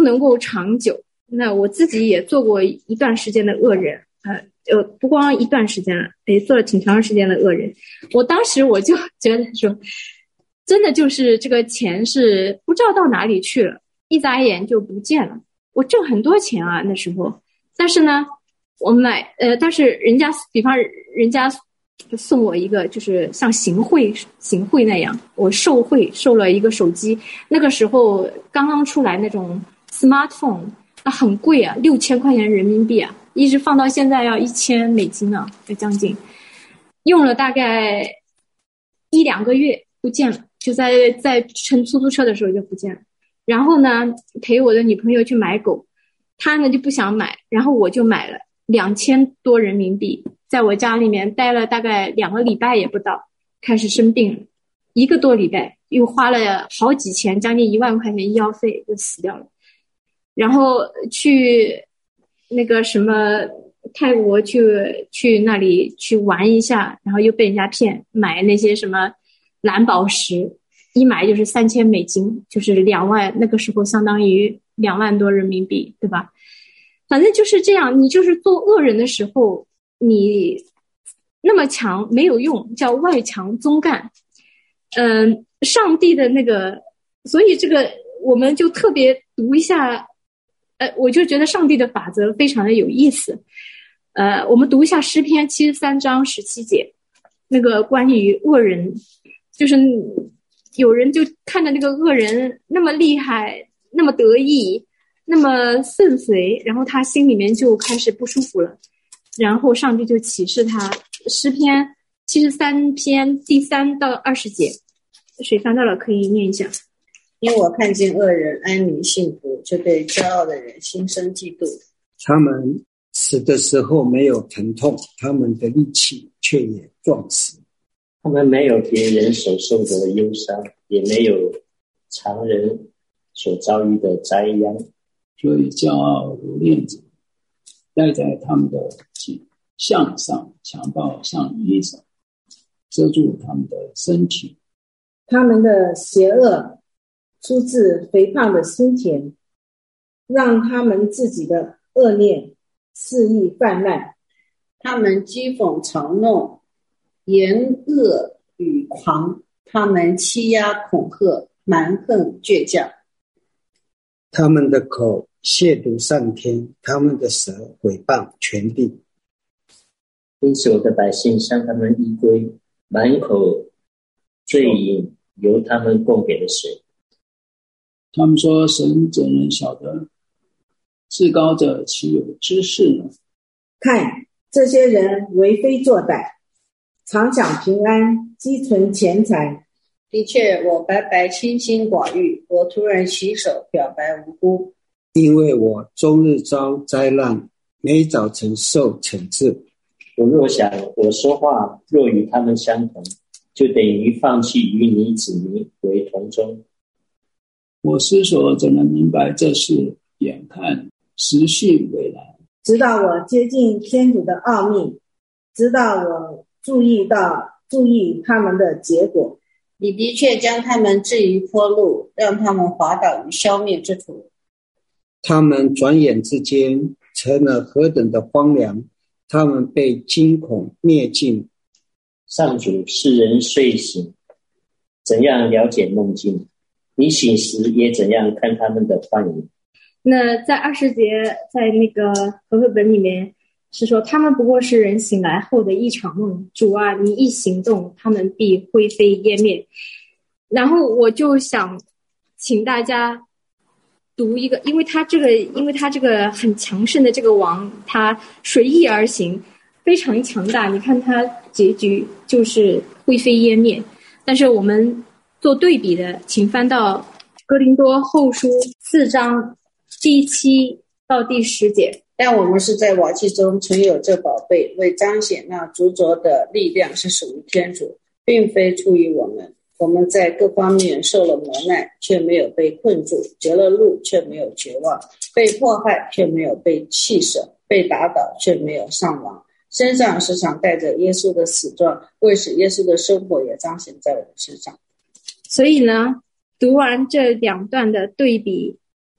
能够长久。那我自己也做过一段时间的恶人，呃呃，不光一段时间了，也做了挺长时间的恶人。我当时我就觉得说，真的就是这个钱是不知道到哪里去了，一眨眼就不见了。我挣很多钱啊那时候，但是呢，我买呃，但是人家比方人家送我一个就是像行贿行贿那样，我受贿受了一个手机，那个时候刚刚出来那种 smartphone， 那很贵啊，六千块钱人民币啊，一直放到现在要一千美金啊，要将近，用了大概一两个月不见了，就在在乘出租车的时候就不见了。然后呢，陪我的女朋友去买狗，她呢就不想买，然后我就买了两千多人民币，在我家里面待了大概两个礼拜也不到，开始生病了，一个多礼拜，又花了好几千，将近一万块钱医药费就死掉了。然后去那个什么泰国去去那里去玩一下，然后又被人家骗，买那些什么蓝宝石，一买就是三千美金，就是两万，那个时候相当于两万多人民币，对吧？反正就是这样，你就是做恶人的时候，你那么强没有用，叫外强中干。嗯、呃，上帝的那个，所以这个我们就特别读一下，呃，我就觉得上帝的法则非常的有意思。呃，我们读一下诗篇七十三章十七节，那个关于恶人，就是有人就看着那个恶人那么厉害，那么得意，那么顺遂，然后他心里面就开始不舒服了，然后上帝就启示他。诗篇七十三篇第三到二十节，谁翻到了可以念一下。 因我看见恶人安宁幸福，就对骄傲的人心生嫉妒。 他们死的时候没有疼痛，他们的力气却也壮实。 他们没有别人所受的忧伤，也没有常人所遭遇的灾殃。 所以骄傲如链子戴在他们的项上，强暴像衣裳遮住他们的身体。 他们的邪恶出自肥胖的心田，让他们自己的恶念肆意泛滥。 他们讥讽嘲弄，言恶语狂，他们欺压恐吓，蛮横倔强。 他们的口亵渎上天，他们的舌毁谤全地。 因此我的百姓向他们依归，满口醉饮由他们供给的水。 他们说，神怎能晓得？至高者岂有知识呢？ 看，这些人为非作歹，常享平安，积存钱财。 的确，我白白清心寡欲，我突然洗手，表白无辜。 因为我终日遭灾难，每早晨受惩治。 我若想我说话若与他们相同，就等于放弃与你子民为同宗。 我思索怎能明白这事？眼看时序未来， 直到我接近天主的奥秘，直到我注意到注意他们的结果。 你的确将他们置于坡路，让他们滑倒于消灭之途。 他们转眼之间成了何等的荒凉，他们被惊恐灭尽。 上主，世人睡醒，怎样了解梦境？你醒时也怎样看他们的幻影？ 那在二十节，在那个和合本里面是说，他们不过是人醒来后的一场梦。主啊，你一行动，他们必灰飞烟灭。然后我就想请大家读一个，因为他这个，因为他这个很强盛的这个王，他随意而行，非常强大。你看他结局就是灰飞烟灭。但是我们做对比的，请翻到哥林多后书四章第七到第十节。 但我们是在瓦器中存有这宝贝，为彰显那主着的力量是属于天主，并非出于我们。我们在各方面受了磨难，却没有被困住；绝了路，却没有绝望；被迫害，却没有被弃舍；被打倒，却没有丧亡。身上时常带着耶稣的死状，为使耶稣的生活也彰显在我们身上。 所以呢，读完这两段的对比，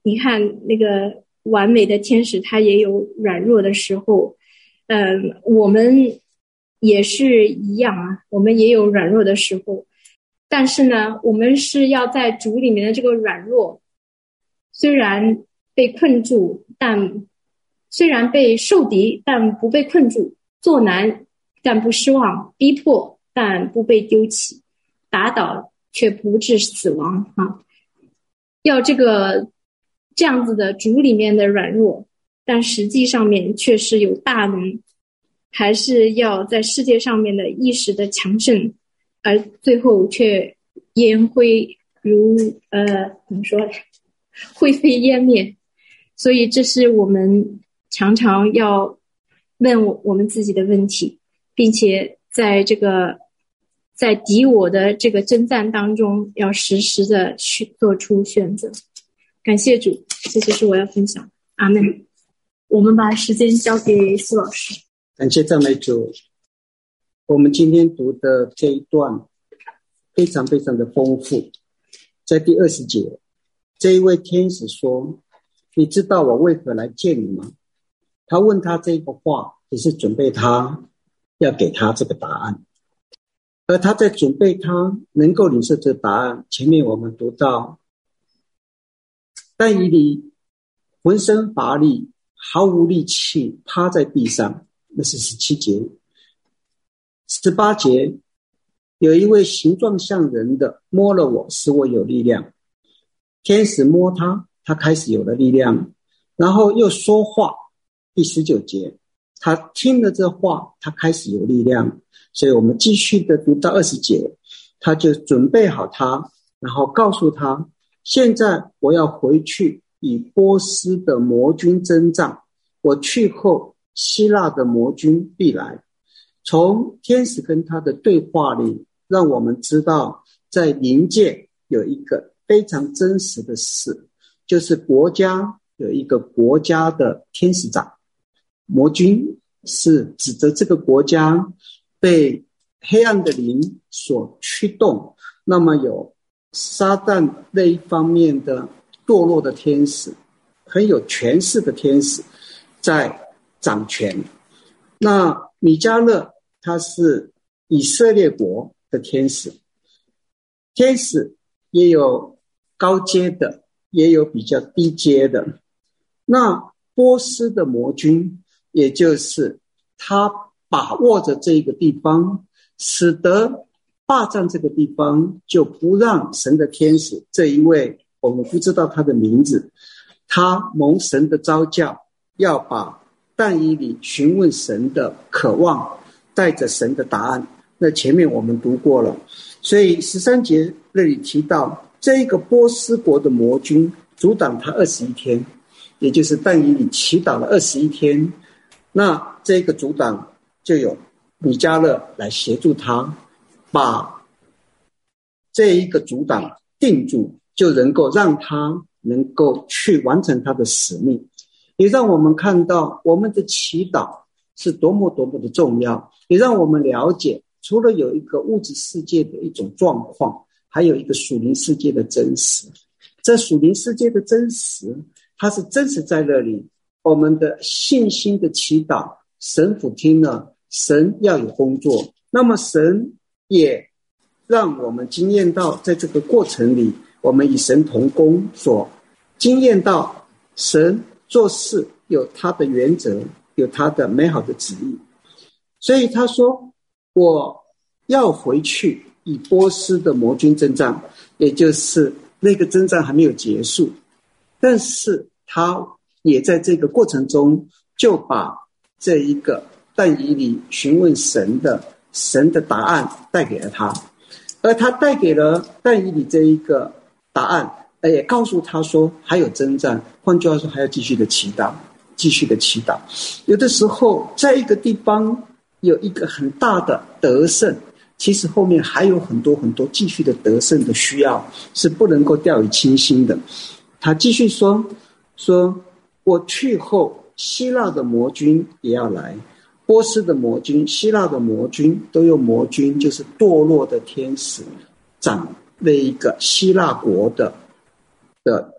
你看那个完美的天使，他也有软弱的时候，嗯，我们也是一样啊，我们也有软弱的时候，但是呢，我们是要在主里面的这个软弱，虽然被困住，但虽然被受敌，但不被困住，作难但不失望，逼迫但不被丢弃，打倒却不致死亡啊！要这个这样子的主里面的软弱，但实际上面却是有大能，还是要在世界上面的一时的强盛，而最后却烟灰如呃怎么说呢？灰飞烟灭。所以这是我们常常要问我我们自己的问题，并且在这个在敌我的这个征战当中，要实时的去做出选择。感谢主，这就是我要分享。阿们。我们把时间交给苏老师。 感谢赞美主。我们今天读的这一段非常非常的丰富。在第二十节，这一位天使说：你知道我为何来见你吗？他问他这个话，也是准备他要给他这个答案。而他在准备他能够领受这个答案，前面我们读到但以理浑身乏力，毫无力气，趴在地上，那是十七节。十八节，有一位形状像人的摸了我，使我有力量。天使摸他，他开始有了力量，然后又说话。第十九节，他听了这话，他开始有力量。所以我们继续的读到二十节，他就准备好他，然后告诉他，现在我要回去与波斯的魔军征战，我去后希腊的魔军必来。从天使跟他的对话里，让我们知道在灵界有一个非常真实的事，就是国家有一个国家的天使长，魔军是指着这个国家被黑暗的灵所驱动，那么有撒旦那一方面的堕落的天使，很有权势的天使在掌权。那米迦勒他是以色列国的天使，天使也有高阶的，也有比较低阶的。那波斯的魔军，也就是他把握着这个地方，使得霸占这个地方，就不让神的天使这一位我们不知道他的名字，他蒙神的召叫，要把但以理询问神的渴望带着神的答案。那前面我们读过了，所以十三节那里提到这个波斯国的魔军阻挡他二十一天，也就是但以理祈祷了二十一天，那这个阻挡就有米迦勒来协助他，把这一个阻挡定住，就能够让他能够去完成他的使命。也让我们看到我们的祈祷是多么多么的重要，也让我们了解除了有一个物质世界的一种状况，还有一个属灵世界的真实。这属灵世界的真实，它是真实在那里，我们的信心的祈祷，神俯听了，神要有工作，那么神也让我们经验到在这个过程里，我们与神同工，所经验到神做事有他的原则，有他的美好的旨意。所以他说我要回去与波斯的魔军征战，也就是那个征战还没有结束，但是他也在这个过程中就把这一个但以理询问神的神的答案带给了他，而他带给了但以理这一个答案，也告诉他说还有征战，换句话说还要继续的祈祷，继续的祈祷。有的时候在一个地方有一个很大的得胜，其实后面还有很多很多继续的得胜的需要，是不能够掉以轻心的。他继续说说我去后希腊的魔军也要来，波斯的魔军，希腊的魔军，都用魔军就是堕落的天使掌那一个希腊国的的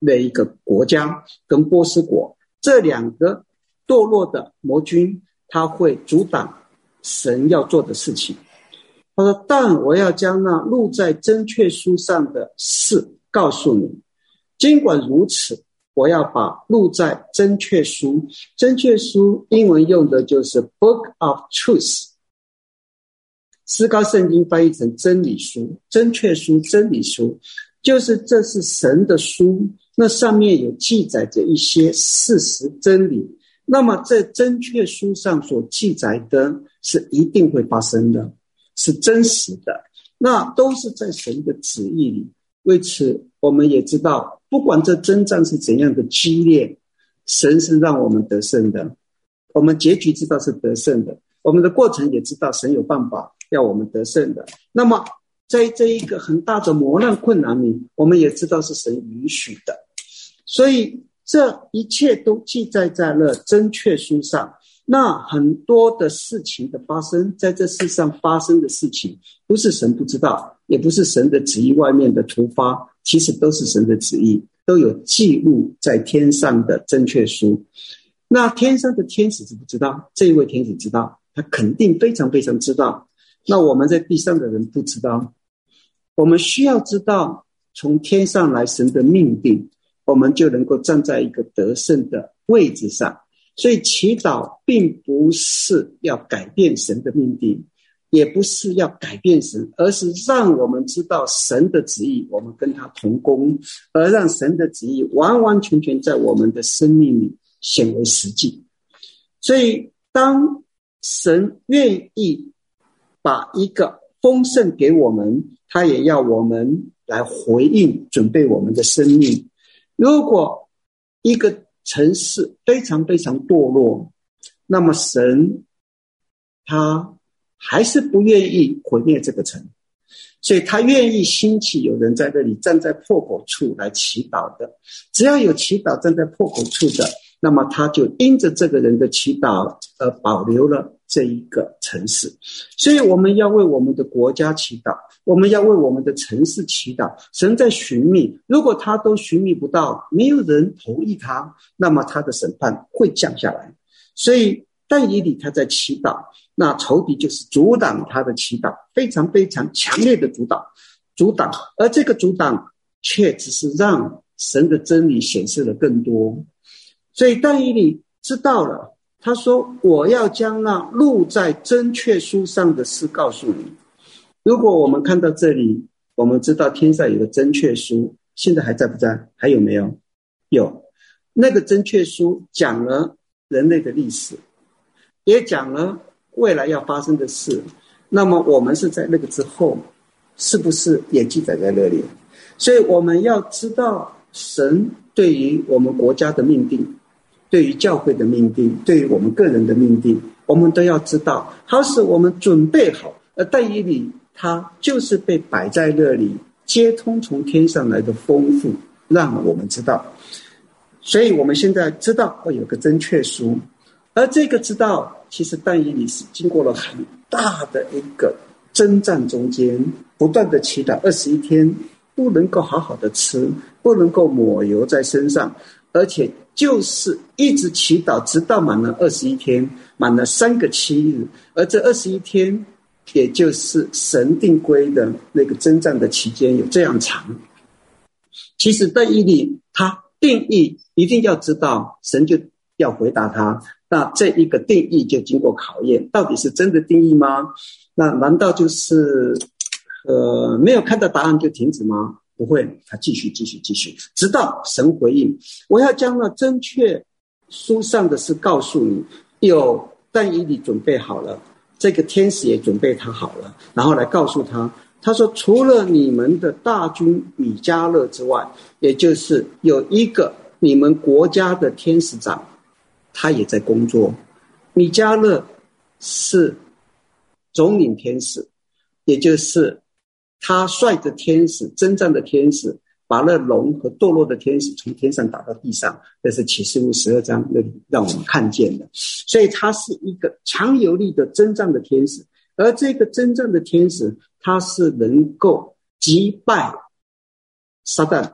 的一个国家跟波斯国，这两个堕落的魔君，他会阻挡神要做的事情。他说，但我要将那录在真确书上的事告诉你，尽管如此，我要把录在真确书，真确书英文用的就是 Book of Truth， 思高圣经翻译成真理书，真确书，真理书，就是这是神的书，那上面有记载着一些事实真理，那么在真确书上所记载的是一定会发生的，是真实的，那都是在神的旨意里。为此我们也知道，不管这征战是怎样的激烈，神是让我们得胜的，我们结局知道是得胜的，我们的过程也知道神有办法要我们得胜的。那么在这一个很大的磨难困难里，我们也知道是神允许的，所以这一切都记载在了真确书上。那很多的事情的发生，在这世上发生的事情，不是神不知道，也不是神的旨意外面的突发，其实都是神的旨意，都有记录在天上的正确书。那天上的天使知不知道？这一位天使知道，他肯定非常非常知道。那我们在地上的人不知道，我们需要知道从天上来神的命定，我们就能够站在一个得胜的位置上。所以祈祷并不是要改变神的命定，也不是要改变神，而是让我们知道神的旨意，我们跟他同工，而让神的旨意完完全全在我们的生命里显为实际。所以当神愿意把一个丰盛给我们，他也要我们来回应，准备我们的生命。如果一个城市非常非常堕落，那么神他还是不愿意毁灭这个城，所以他愿意兴起有人在这里站在破口处来祈祷的。只要有祈祷站在破口处的，那么他就因着这个人的祈祷而保留了这一个城市。所以我们要为我们的国家祈祷，我们要为我们的城市祈祷。神在寻觅，如果他都寻觅不到，没有人同意他，那么他的审判会降下来。所以但以理他在祈祷，那仇敌就是阻挡他的祈祷，非常非常强烈的阻挡阻挡而这个阻挡却只是让神的真理显示了更多。所以但以理知道了，他说，我要将那录在真确书上的事告诉你。如果我们看到这里，我们知道天上有个真确书，现在还在不在？还有没有？有。那个真确书讲了人类的历史，也讲了未来要发生的事。那么我们是在那个之后，是不是也记载在那里？所以我们要知道神对于我们国家的命定，对于教会的命定，对于我们个人的命定，我们都要知道，好使我们准备好。而但以理他就是被摆在那里，接通从天上来的丰富，让我们知道。所以我们现在知道会有个真确书，而这个知道其实但以理是经过了很大的一个征战中间，不断的祈祷，二十一天不能够好好的吃，不能够抹油在身上，而且就是一直祈祷，直到满了二十一天，满了三个七日。而这二十一天也就是神定规的那个征战的期间有这样长。其实但以理他定义一定要知道，神就要回答他，那这一个定义就经过考验，到底是真的定义吗？那难道就是呃没有看到答案就停止吗？不会，他继续继续继续，直到神回应。我要将那正确书上的事告诉你。有但以理准备好了，这个天使也准备他好了，然后来告诉他，他说除了你们的大军米迦勒之外，也就是有一个你们国家的天使长，他也在工作。米迦勒是总领天使，也就是他率着天使，征战的天使，把那龙和堕落的天使从天上打到地上，这是启示录十二章那里让我们看见的。所以他是一个强有力的征战的天使，而这个征战的天使，他是能够击败撒旦，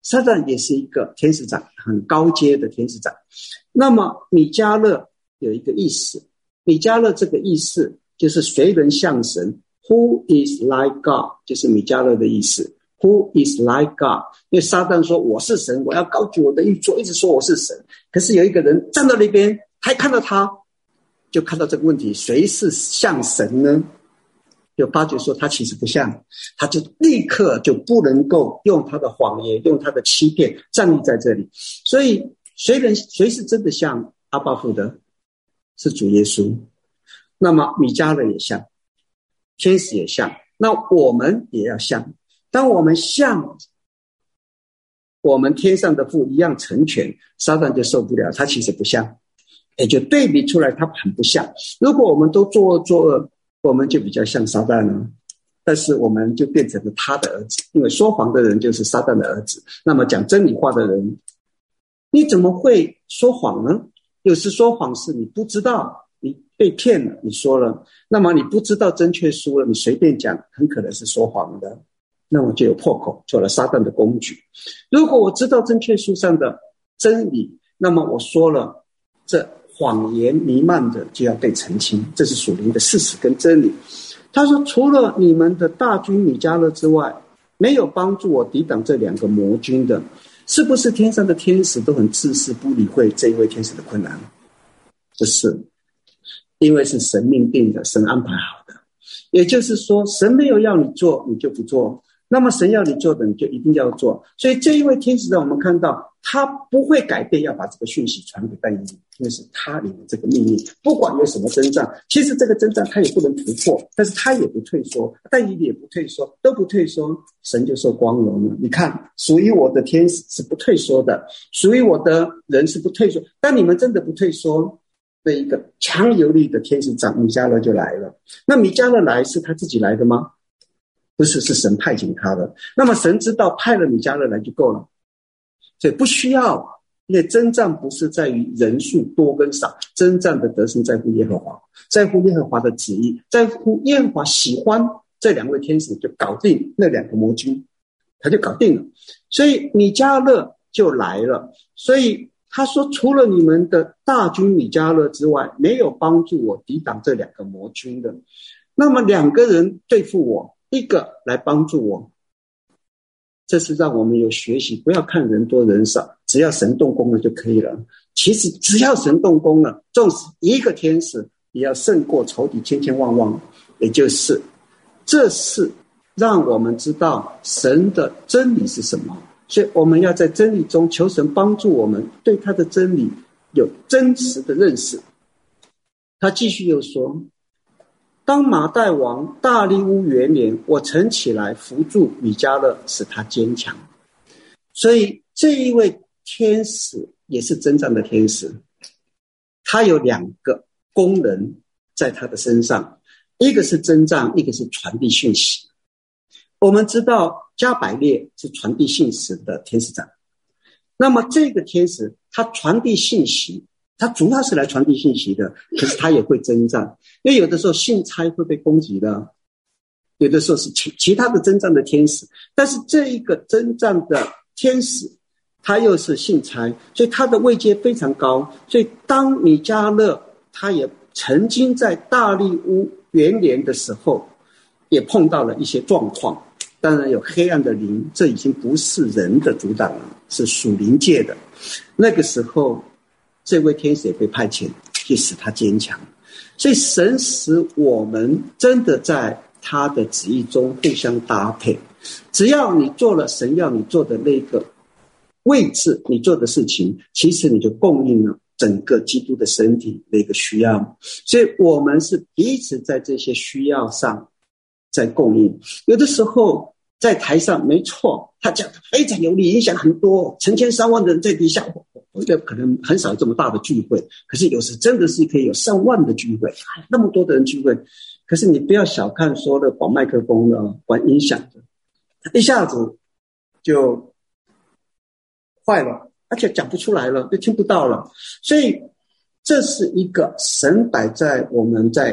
撒旦也是一个天使长，很高阶的天使长。那么米迦勒有一个意思，米迦勒这个意思就是谁人像神， Who is like God， 就是米迦勒的意思。 Who is like God， 因为撒旦说我是神，我要高举我的玉座，一直说我是神。可是有一个人站到那边，他看到他就看到这个问题，谁是像神呢？就发觉说他其实不像，他就立刻就不能够用他的谎言，用他的欺骗站立在这里。所以谁人谁是真的像阿爸父的？是主耶稣。那么米迦勒也像，天使也像，那我们也要像。当我们像我们天上的父一样成全，撒旦就受不了，他其实不像，也就对比出来他很不像。如果我们都作恶作恶，我们就比较像撒旦了，但是我们就变成了他的儿子，因为说谎的人就是撒旦的儿子。那么讲真理话的人，你怎么会说谎呢？有时说谎是你不知道，你被骗了，你说了，那么你不知道正确说了，你随便讲，很可能是说谎的，那么就有破口，做了撒旦的工具。如果我知道正确书上的真理，那么我说了，这谎言弥漫的就要被澄清，这是属灵的事实跟真理。他说除了你们的大军米迦勒之外，没有帮助我抵挡这两个魔军的。是不是天上的天使都很自私，不理会这一位天使的困难？不是，因为是神命定的，神安排好的。也就是说，神没有要你做你就不做，那么神要你做的你就一定要做。所以这一位天使让我们看到，他不会改变要把这个讯息传给但以理，因为是他领的这个命令，不管有什么征战，其实这个征战他也不能突破，但是他也不退缩，但以理也不退缩，都不退缩，神就受光荣了。你看，属于我的天使是不退缩的，属于我的人是不退缩，但你们真的不退缩，那一个强有力的天使长米迦勒就来了。那米迦勒来是他自己来的吗？不是，是神派遣他的。那么神知道派了米迦勒来就够了，所以不需要，因为征战不是在于人数多跟少，征战的得胜在乎耶和华，在乎耶和华的旨意，在乎耶和华喜欢这两位天使，就搞定那两个魔军，他就搞定了。所以米迦勒就来了。所以他说除了你们的大军米迦勒之外，没有帮助我抵挡这两个魔军的。那么两个人对付我，一个来帮助我，这是让我们有学习，不要看人多人少，只要神动工了就可以了。其实只要神动工了，纵使一个天使也要胜过仇敌千千万万。也就是这是让我们知道神的真理是什么，所以我们要在真理中求神帮助我们对他的真理有真实的认识。他继续又说，当马代王大利乌元年，我曾起来扶助米迦勒，使他坚强。所以这一位天使也是征战的天使，他有两个功能在他的身上，一个是征战，一个是传递讯息。我们知道加百列是传递信息的天使长，那么这个天使他传递信息，他主要是来传递信息的，可是他也会征战，因为有的时候信差会被攻击的，有的时候是其其他的征战的天使，但是这一个征战的天使他又是信差，所以他的位阶非常高。所以当米迦勒他也曾经在大利乌元年的时候也碰到了一些状况，当然有黑暗的灵，这已经不是人的阻挡了，是属灵界的。那个时候这位天使也被派遣去使他坚强。所以神使我们真的在他的旨意中互相搭配，只要你做了神要你做的那个位置，你做的事情，其实你就供应了整个基督的身体的一个需要。所以我们是彼此在这些需要上在供应。有的时候在台上没错，他讲非常有力，影响很多，成千上万的人在底下，我觉得可能很少这么大的聚会，可是有时真的是可以有上万的聚会，那么多的人聚会。可是你不要小看说的管麦克风的，管音响的，一下子就坏了，而且讲不出来了，就听不到了。所以这是一个神摆在我们在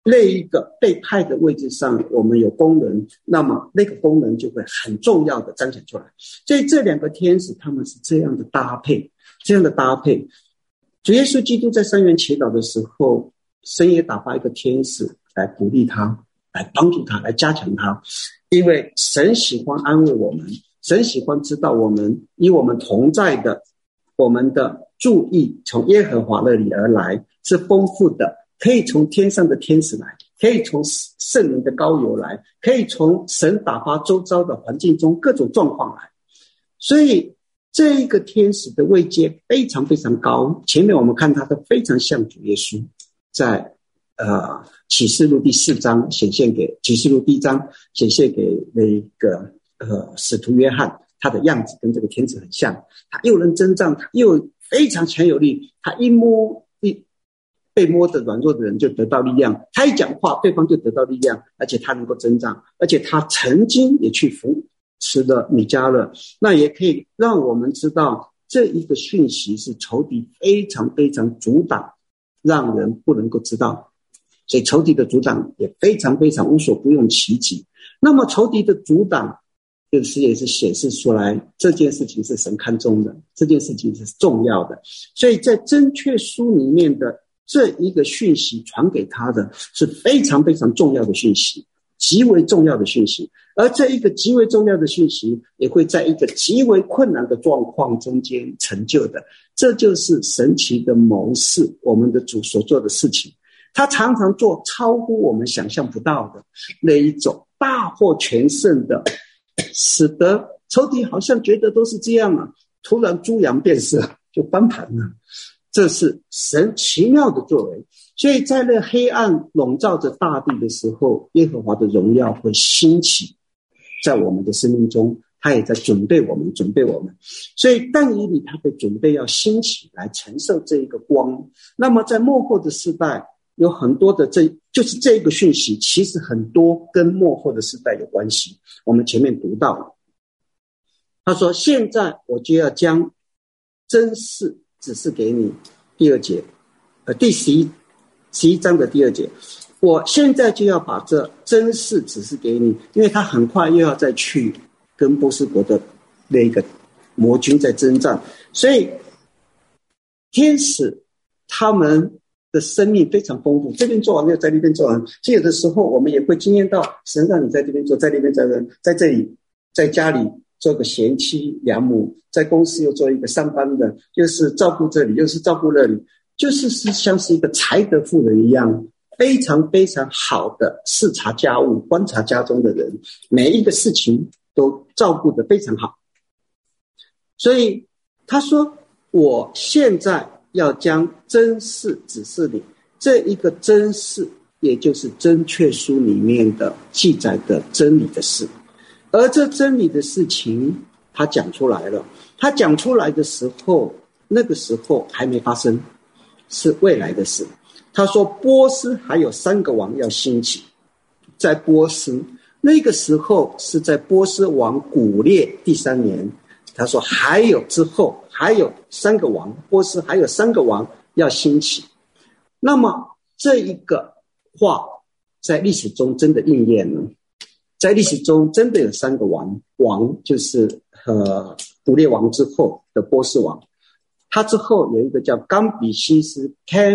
那一个被派的位置上我们有功能，那么那个功能就会很重要的彰显出来。所以这两个天使他们是这样的搭配，这样的搭配。主耶稣基督在三元祈祷的时候，神也打发一个天使来鼓励他，来帮助他，来加强他，因为神喜欢安慰我们，神喜欢知道我们与我们同在的，我们的注意从耶和华那里而来是丰富的，可以从天上的天使来，可以从圣灵的膏油来，可以从神打发周遭的环境中各种状况来。所以这一个天使的位阶非常非常高，前面我们看他都非常像主耶稣，在呃启示录第四章显现给启示录第一章显现给那个呃使徒约翰，他的样子跟这个天使很像，他又能征战，他又非常强有力，他一摸一被摸的软弱的人就得到力量，他一讲话对方就得到力量，而且他能够征战，而且他曾经也去扶持了米迦勒，那也可以让我们知道这一个讯息是仇敌非常非常阻挡，让人不能够知道，所以仇敌的阻挡也非常非常无所不用其极。那么仇敌的阻挡就是也是显示出来这件事情是神看重的，这件事情是重要的，所以在真确书里面的这一个讯息传给他的是非常非常重要的讯息，极为重要的讯息，而这一个极为重要的讯息也会在一个极为困难的状况中间成就的，这就是神奇的谋士，我们的主所做的事情，他常常做超乎我们想象不到的那一种大获全胜的，使得仇敌好像觉得都是这样啊，突然猪羊变色就翻盘了，这是神奇妙的作为。所以在那黑暗笼罩着大地的时候，耶和华的荣耀会兴起在我们的生命中，他也在准备我们准备我们。所以但以理他被准备要兴起来承受这一个光。那么在末后的世代有很多的这就是这个讯息，其实很多跟末后的世代有关系。我们前面读到了，他说现在我就要将真事指示给你，第二节呃，第十一十一章的第二节，我现在就要把这真事指示给你，因为他很快又要再去跟波斯国的那个魔军在征战，所以天使他们的生命非常丰富，这边做完又在那边做完，所以有的时候我们也会经验到神让你在这边做，在那边在在这里，在家里做个贤妻良母，在公司又做一个上班的，又是照顾这里又是照顾那里，就是是像是一个才德妇人一样，非常非常好的视察家务观察家中的人，每一个事情都照顾得非常好。所以他说我现在要将真事指示你，这一个真事也就是真确书里面的记载的真理的事，而这真理的事情他讲出来了，他讲出来的时候那个时候还没发生，是未来的事。他说波斯还有三个王要兴起，在波斯那个时候是在波斯王古列第三年，他说还有之后还有三个王，波斯还有三个王要兴起。那么这一个话在历史中真的应验了，在历史中真的有三个王，王就是呃古列王之后的波斯王，他之后有一个叫冈比西斯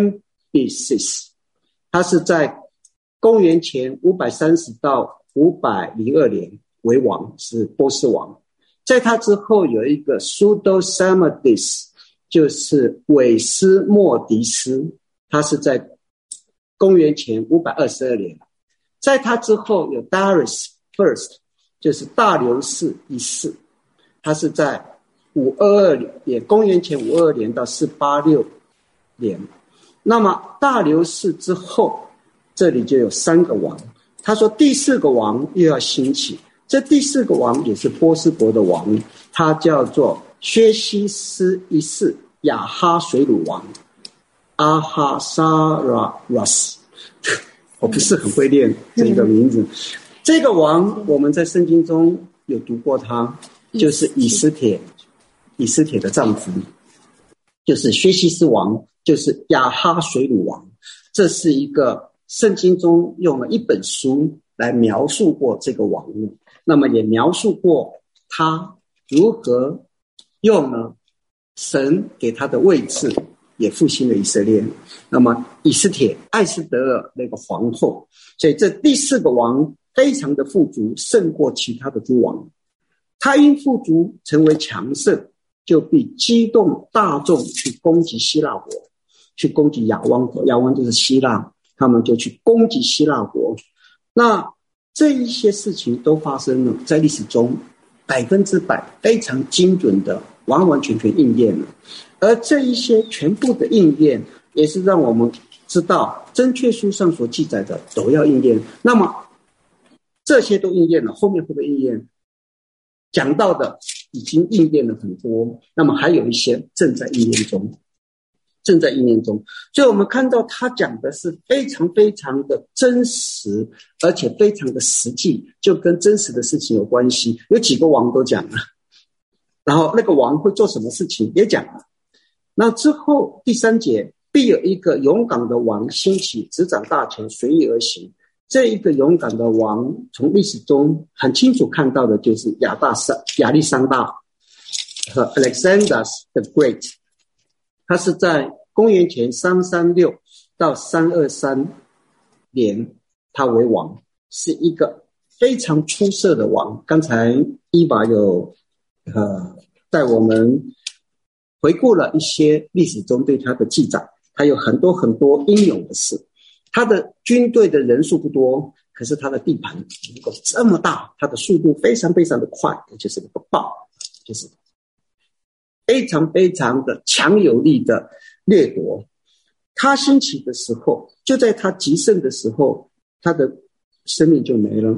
Cambyses， 他是在公元前五百三十到五百零二年为王，是波斯王。在他之后有一个 Pseudo-Samadis， 就是韦斯莫迪斯，他是在公元前五百二十二年。在他之后有 Darius First， 就是大流士一世，他是在五二二年，公元前五二二年到四八六年。那么大流士之后，这里就有三个王。他说第四个王又要兴起，这第四个王也是波斯国的王，他叫做薛西斯一世亚哈水鲁王阿哈萨拉拉斯，我不是很会念这个名字。这个王我们在圣经中有读过他，就是以斯帖，以斯帖的丈夫，就是薛西斯王，就是亚哈水鲁王。这是一个圣经中用了一本书来描述过这个王，那么也描述过他如何用了神给他的位置，也复兴了以色列。那么以斯帖、艾斯德尔那个皇后，所以这第四个王非常的富足，胜过其他的诸王。他因富足成为强盛，就必激动大众去攻击希腊国，去攻击亚湾国，亚湾就是希腊，他们就去攻击希腊国。那这一些事情都发生了，在历史中百分之百非常精准的完完全全应验了。而这一些全部的应验，也是让我们知道真确书上所记载的都要应验。那么这些都应验了，后面会不会应验？讲到的已经应验了很多，那么还有一些正在应验中，正在应验中。所以我们看到他讲的是非常非常的真实，而且非常的实际，就跟真实的事情有关系。有几个王都讲了，然后那个王会做什么事情也讲了。那之后第三节，必有一个勇敢的王兴起，执掌大权，随意而行。这一个勇敢的王，从历史中很清楚看到的就是亚大山亚历山大和 Alexander the Great。 他是在公元前三三六到三二三年他为王，是一个非常出色的王。刚才伊娃有呃带我们回顾了一些历史中对他的记载，他有很多很多英勇的事。他的军队的人数不多，可是他的地盘能够这么大，他的速度非常非常的快，就是那个豹，就是非常非常的强有力的掠夺。他兴起的时候，就在他极盛的时候，他的生命就没了，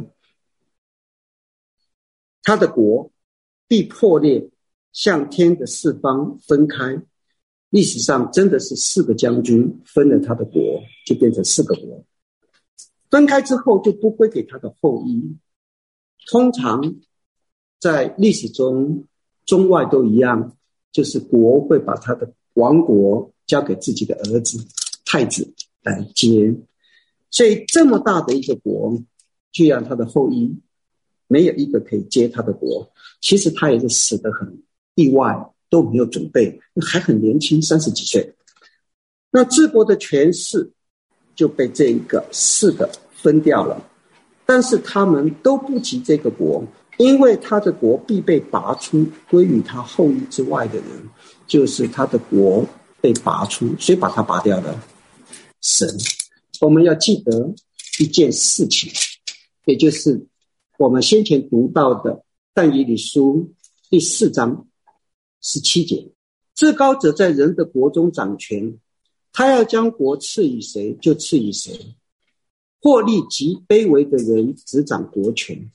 他的国必破裂，向天的四方分开。历史上真的是四个将军分了他的国，就变成四个国。分开之后就不归给他的后裔。通常在历史中中外都一样，就是国会把他的王国交给自己的儿子太子来接。所以这么大的一个国，居然他的后裔没有一个可以接他的国。其实他也是死得很意外，都没有准备，还很年轻，三十几岁。那治国的权势就被这一个四个分掉了，但是他们都不及这个国，因为他的国必被拔出，归于他后裔之外的人，就是他的国被拔出。谁把他拔掉的？神。我们要记得一件事情，也就是我们先前读到的但以理书第四章十七节，至高者在人的国中掌权，他要将国赐予谁就赐予谁，或立极卑微的人执掌国权。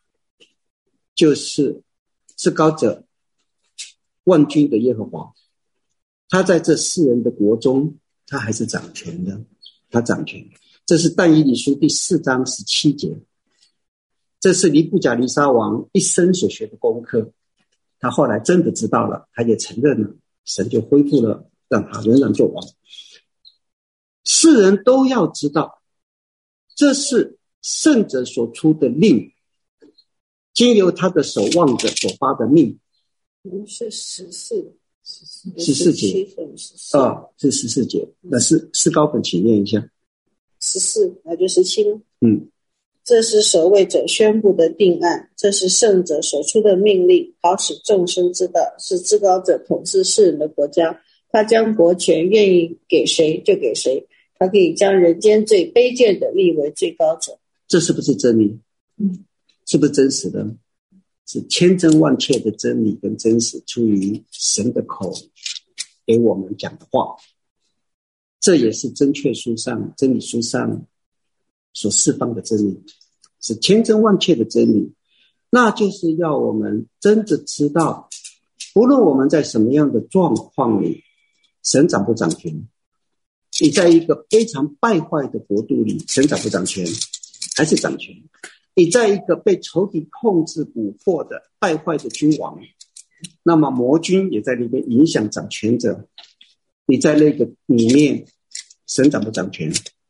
就是至高者万军的耶和华，他在这世人的国中，他还是掌权的，他掌权。这是但以理书第四章十七节，这是尼布甲尼撒王一生所学的功课。他后来真的知道了，他也承认了，神就恢复了，让他仍然做王。世人都要知道，这是圣者所出的令，经由他的手望着所发的命。 是十四十四节啊，是十四节。那是是高本，请念一下。 十四，那就十七了。 嗯。 这是守卫者宣布的定案，这是圣者所出的命令，好使众生知道，是至高者统治世人的国家。他将国权愿意给谁就给谁，他可以将人间最卑贱的立为最高者。 这是不是真理？嗯，是不是真实的？是千真万确的真理跟真实，出于神的口给我们讲的话。这也是真确书上、真理书上所释放的真理，是千真万确的真理。那就是要我们真的知道，无论我们在什么样的状况里，神掌不掌权？你在一个非常败坏的国度里，神掌不掌权？还是掌权？你在一个被仇敌控制蛊惑的败坏的君王，那么魔君也在里面影响掌权者，你在那个里面，神掌不掌权？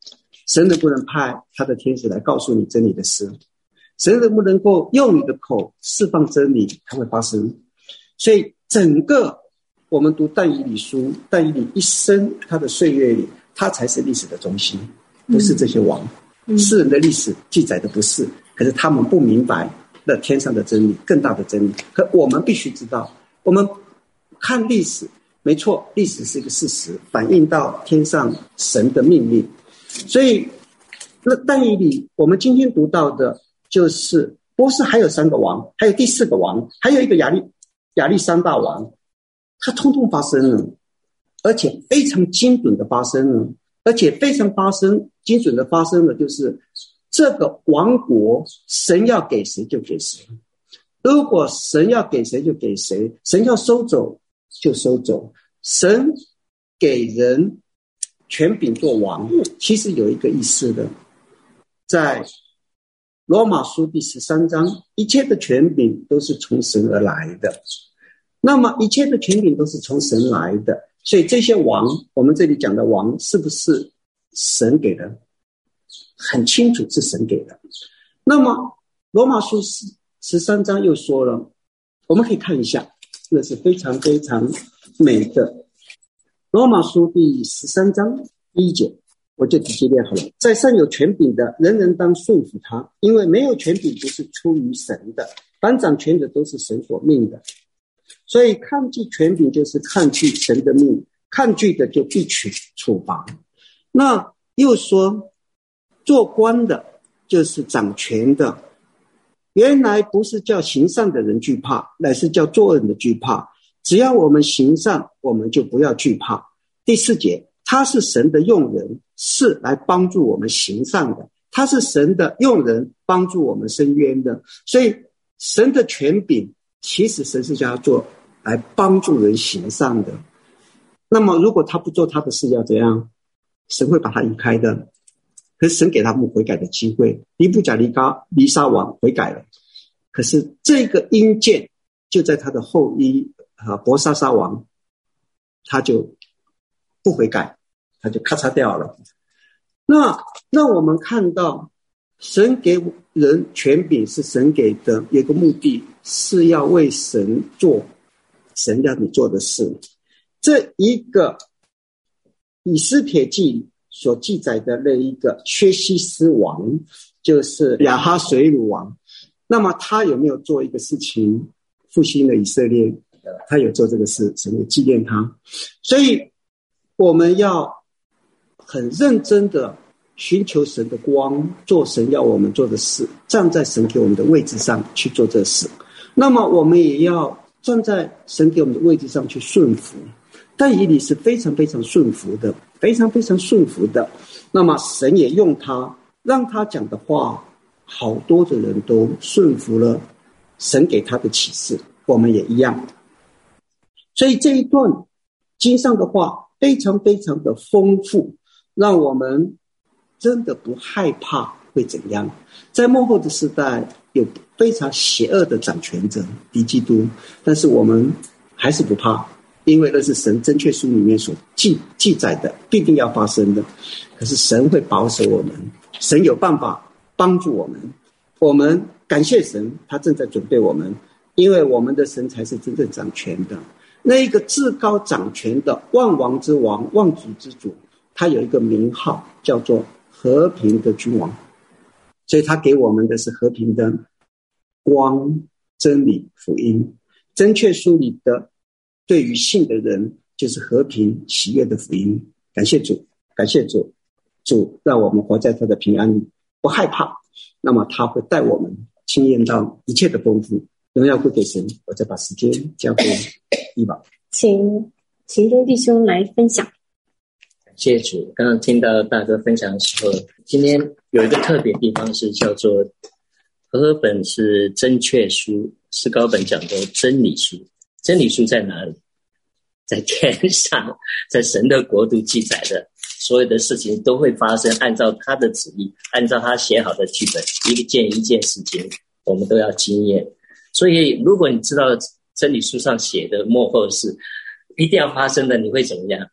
神能不能派他的天使来告诉你真理的事？神能不能够用你的口释放真理，它会发生。所以整个我们读但以理书，但以理一生他的岁月里，他才是历史的中心，不是这些王。嗯、世人的历史记载的不是，可是他们不明白了天上的真理，更大的真理。可我们必须知道，我们看历史，没错，历史是一个事实，反映到天上神的命令。所以那但以理我们今天读到的就是波斯还有三个王，还有第四个王，还有一个亚历亚历山大王，它通通发生了，而且非常精准的发生了，而且非常发生精准的发生了，就是这个王国神要给谁就给谁，如果神要给谁就给谁，神要收走就收走。神给人权柄做王，其实有一个意思的，在罗马书第十三章，一切的权柄都是从神而来的。那么一切的权柄都是从神来的，所以这些王，我们这里讲的王，是不是神给的？很清楚是神给的。那么罗马书十三章又说了，我们可以看一下，那是非常非常美的。罗马书第十三章第一节，我就直接念好了。在上有权柄的，人人当顺服他，因为没有权柄不是出于神的，凡掌权的都是神所命的。所以抗拒权柄就是抗拒神的命，抗拒的就必取处罚。那又说做官的就是掌权的，原来不是叫行善的人惧怕，乃是叫作恶的惧怕。只要我们行善，我们就不要惧怕。第四节，他是神的用人，是来帮助我们行善的，他是神的用人，帮助我们伸冤的。所以神的权柄其实神是叫他做来帮助人行善的。那么如果他不做他的事要怎样？神会把他移开的。可是神给他们悔改的机会，尼布甲尼撒沙王悔改了，可是这个阴间就在他的后裔啊，伯沙沙王他就不悔改，他就咔嚓掉了。那那我们看到神给人权柄是神给的，有一个目的是要为神做神要你做的事。这一个以斯帖记所记载的那一个薛西斯王，就是亚哈水鲁王，那么他有没有做一个事情复兴了以色列？他有做这个事，神会纪念他。所以我们要很认真的寻求神的光，做神要我们做的事，站在神给我们的位置上去做这事。那么我们也要站在神给我们的位置上去顺服。但以理是非常非常顺服的，非常非常顺服的。那么神也用他，让他讲的话，好多的人都顺服了神给他的启示，我们也一样。所以这一段经上的话非常非常的丰富，让我们真的不害怕会怎样。在末后的时代有非常邪恶的掌权者敌基督，但是我们还是不怕，因为那是神正确书里面所 记, 记载的，必定要发生的。可是神会保守我们，神有办法帮助我们。我们感谢神，他正在准备我们，因为我们的神才是真正掌权的。那一个至高掌权的万王之王，万主之主，他有一个名号叫做和平的君王，所以他给我们的是和平的光、真理、福音。正确书里的对于信的人就是和平喜悦的福音。感谢主，感谢主，主让我们活在他的平安里，不害怕。那么他会带我们经验到一切的丰富。荣耀归给神。我再把时间交给一宝， 请秦中弟兄来分享。 感谢主。刚刚听到大哥分享的时候，今天有一个特别地方是叫做和合本是正确书，是高本讲的真理书。真理书在哪里？在天上，在神的国度记载的所有的事情都会发生，按照他的旨意，按照他写好的剧本，一件一件事情我们都要经验。所以如果你知道真理书上写的末后事一定要发生的，你会怎么样？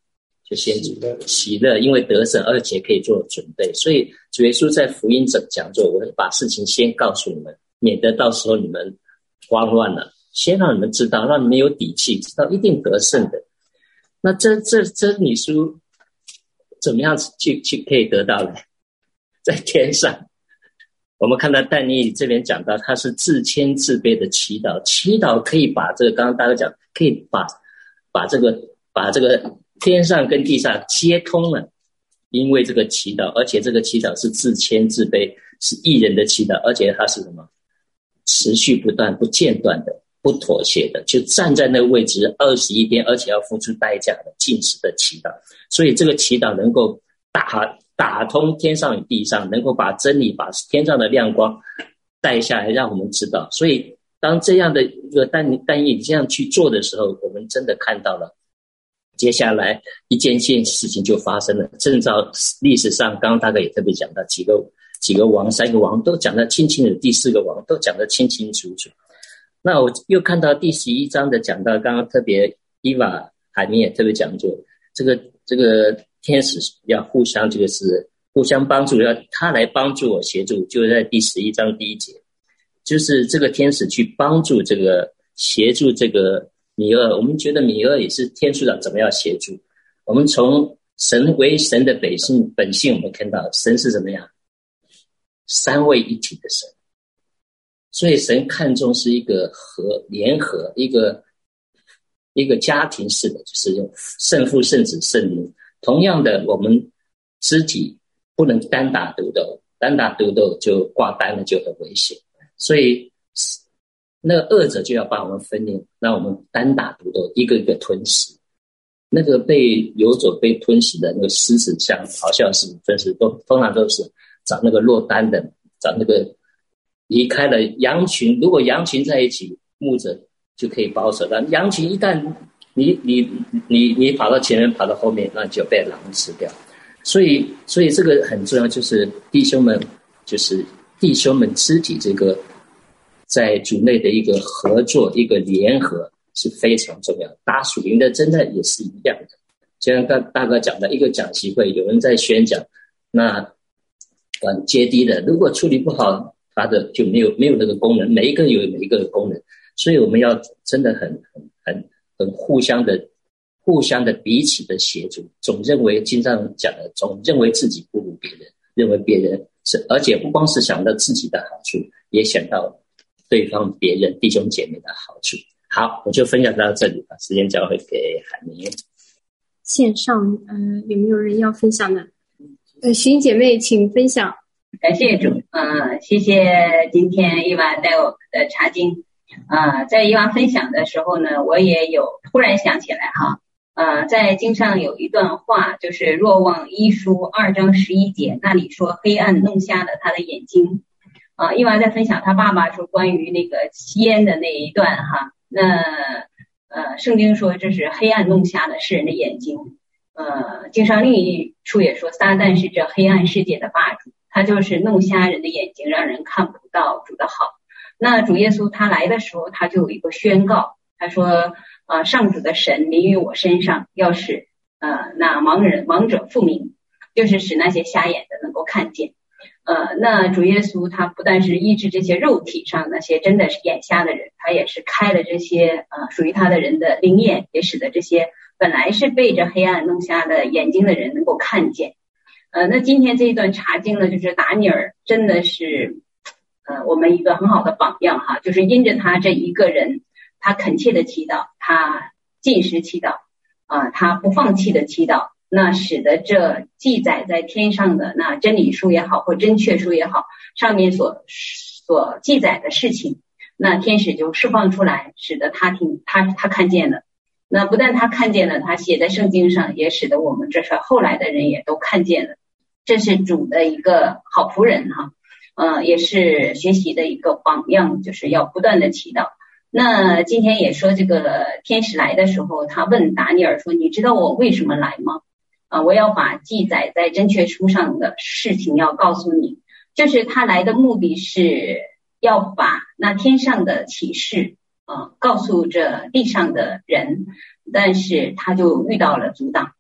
就先喜乐，因为得胜，而且可以做准备。所以主耶稣在福音讲座，我会把事情先告诉你们，免得到时候你们慌乱了，先让你们知道，让你们有底气，知道一定得胜的。那这这真理书怎么样去去可以得到呢？在天上，我们看到但以理这边讲到，他是自谦自卑的祈祷，祈祷可以把这个刚刚大家讲，可以把把这个把这个天上跟地上接通了，因为这个祈祷，而且这个祈祷是自谦自卑，是义人的祈祷，而且它是什么？持续不断、不间断的、不妥协的，就站在那个位置二十一天，而且要付出代价的禁食的祈祷。所以这个祈祷能够打打通天上与地上，能够把真理、把天上的亮光带下来，让我们知道。所以当这样的一个但但以理这样去做的时候，我们真的看到了。接下来一件件事情就发生了，正照历史上刚刚大概也特别讲到几个几个王三个王都讲得清清楚，第四个王都讲得清清楚楚。那我又看到第十一章的讲到，刚刚特别伊娃海明也特别讲究这个这个天使要互相这个是互相帮助，要他来帮助我协助，就在第十一章第一节，就是这个天使去帮助这个协助这个米厄。我们觉得米厄也是天使长怎么样协助我们？从神为神的本性本性，我们看到神是怎么样三位一体的神，所以神看重是一个和联合，一个一个家庭式的，就是用圣父圣子圣灵。同样的，我们肢体不能单打独斗，单打独斗就挂单了，就很危险。所以那个恶者就要把我们分裂，让我们单打独斗，一个一个吞噬。那个被游走被吞噬的那个狮子像好像是分是都通常都是找那个落单的，找那个离开了羊群。如果羊群在一起，牧者就可以保守，但羊群一旦你你你你跑到前面，跑到后面，那就被狼吃掉。所以所以这个很重要，就是弟兄们，就是弟兄们肢体这个在主内的一个合作，一个联合是非常重要的。打属灵的真的也是一样的，就像大大哥讲的，一个讲习会有人在宣讲，那管接低的如果处理不好，他的就没有没有那个功能，每一个有每一个功能。所以我们要真的很很很很互相的互相的彼此的协助，总认为经常讲的，总认为自己不如别人，认为别人是，而且不光是想到自己的好处，也想到对方别人弟兄姐妹的好处。好，我就分享到这里，把时间交回给海明。 线上呃有没有人要分享的？呃，徐姐妹请分享。 感谢主，呃，谢谢今天伊娃带我们的查经。呃，在伊娃分享的时候呢，我也有突然想起来哈，呃，在经上有一段话，就是若望一书二章十一节，那里说黑暗弄瞎了他的眼睛。啊、呃，伊娃在分享他爸爸说关于那个吸烟的那一段哈，那呃，圣经说这是黑暗弄瞎了世人的眼睛。呃，经上另一处也说，撒旦是这黑暗世界的霸主，他就是弄瞎人的眼睛，让人看不到主的好。那主耶稣他来的时候，他就有一个宣告，他说呃，上主的神临于我身上，要使呃那盲人盲者复明，就是使那些瞎眼的能够看见。呃，那主耶稣他不但是医治这些肉体上那些真的是眼瞎的人，他也是开了这些呃属于他的人的灵眼，也使得这些本来是被这黑暗弄瞎的眼睛的人能够看见。呃，那今天这一段查经呢，就是达尼尔真的是呃我们一个很好的榜样哈，就是因着他这一个人，他恳切的祈祷，他禁食祈祷啊、呃，他不放弃的祈祷，那使得这记载在天上的那真理书也好，或真确书也好，上面所所记载的事情，那天使就释放出来，使得他听他他看见了。那不但他看见了，他写在圣经上，也使得我们这是后来的人也都看见了。这是主的一个好仆人哈，呃，也是学习的一个榜样，就是要不断的祈祷。那今天也说这个天使来的时候，他问达尼尔说：“你知道我为什么来吗？”啊，我要把记载在真确书上的事情要告诉你，就是他来的目的是要把那天上的启示啊告诉这地上的人，但是他就遇到了阻挡。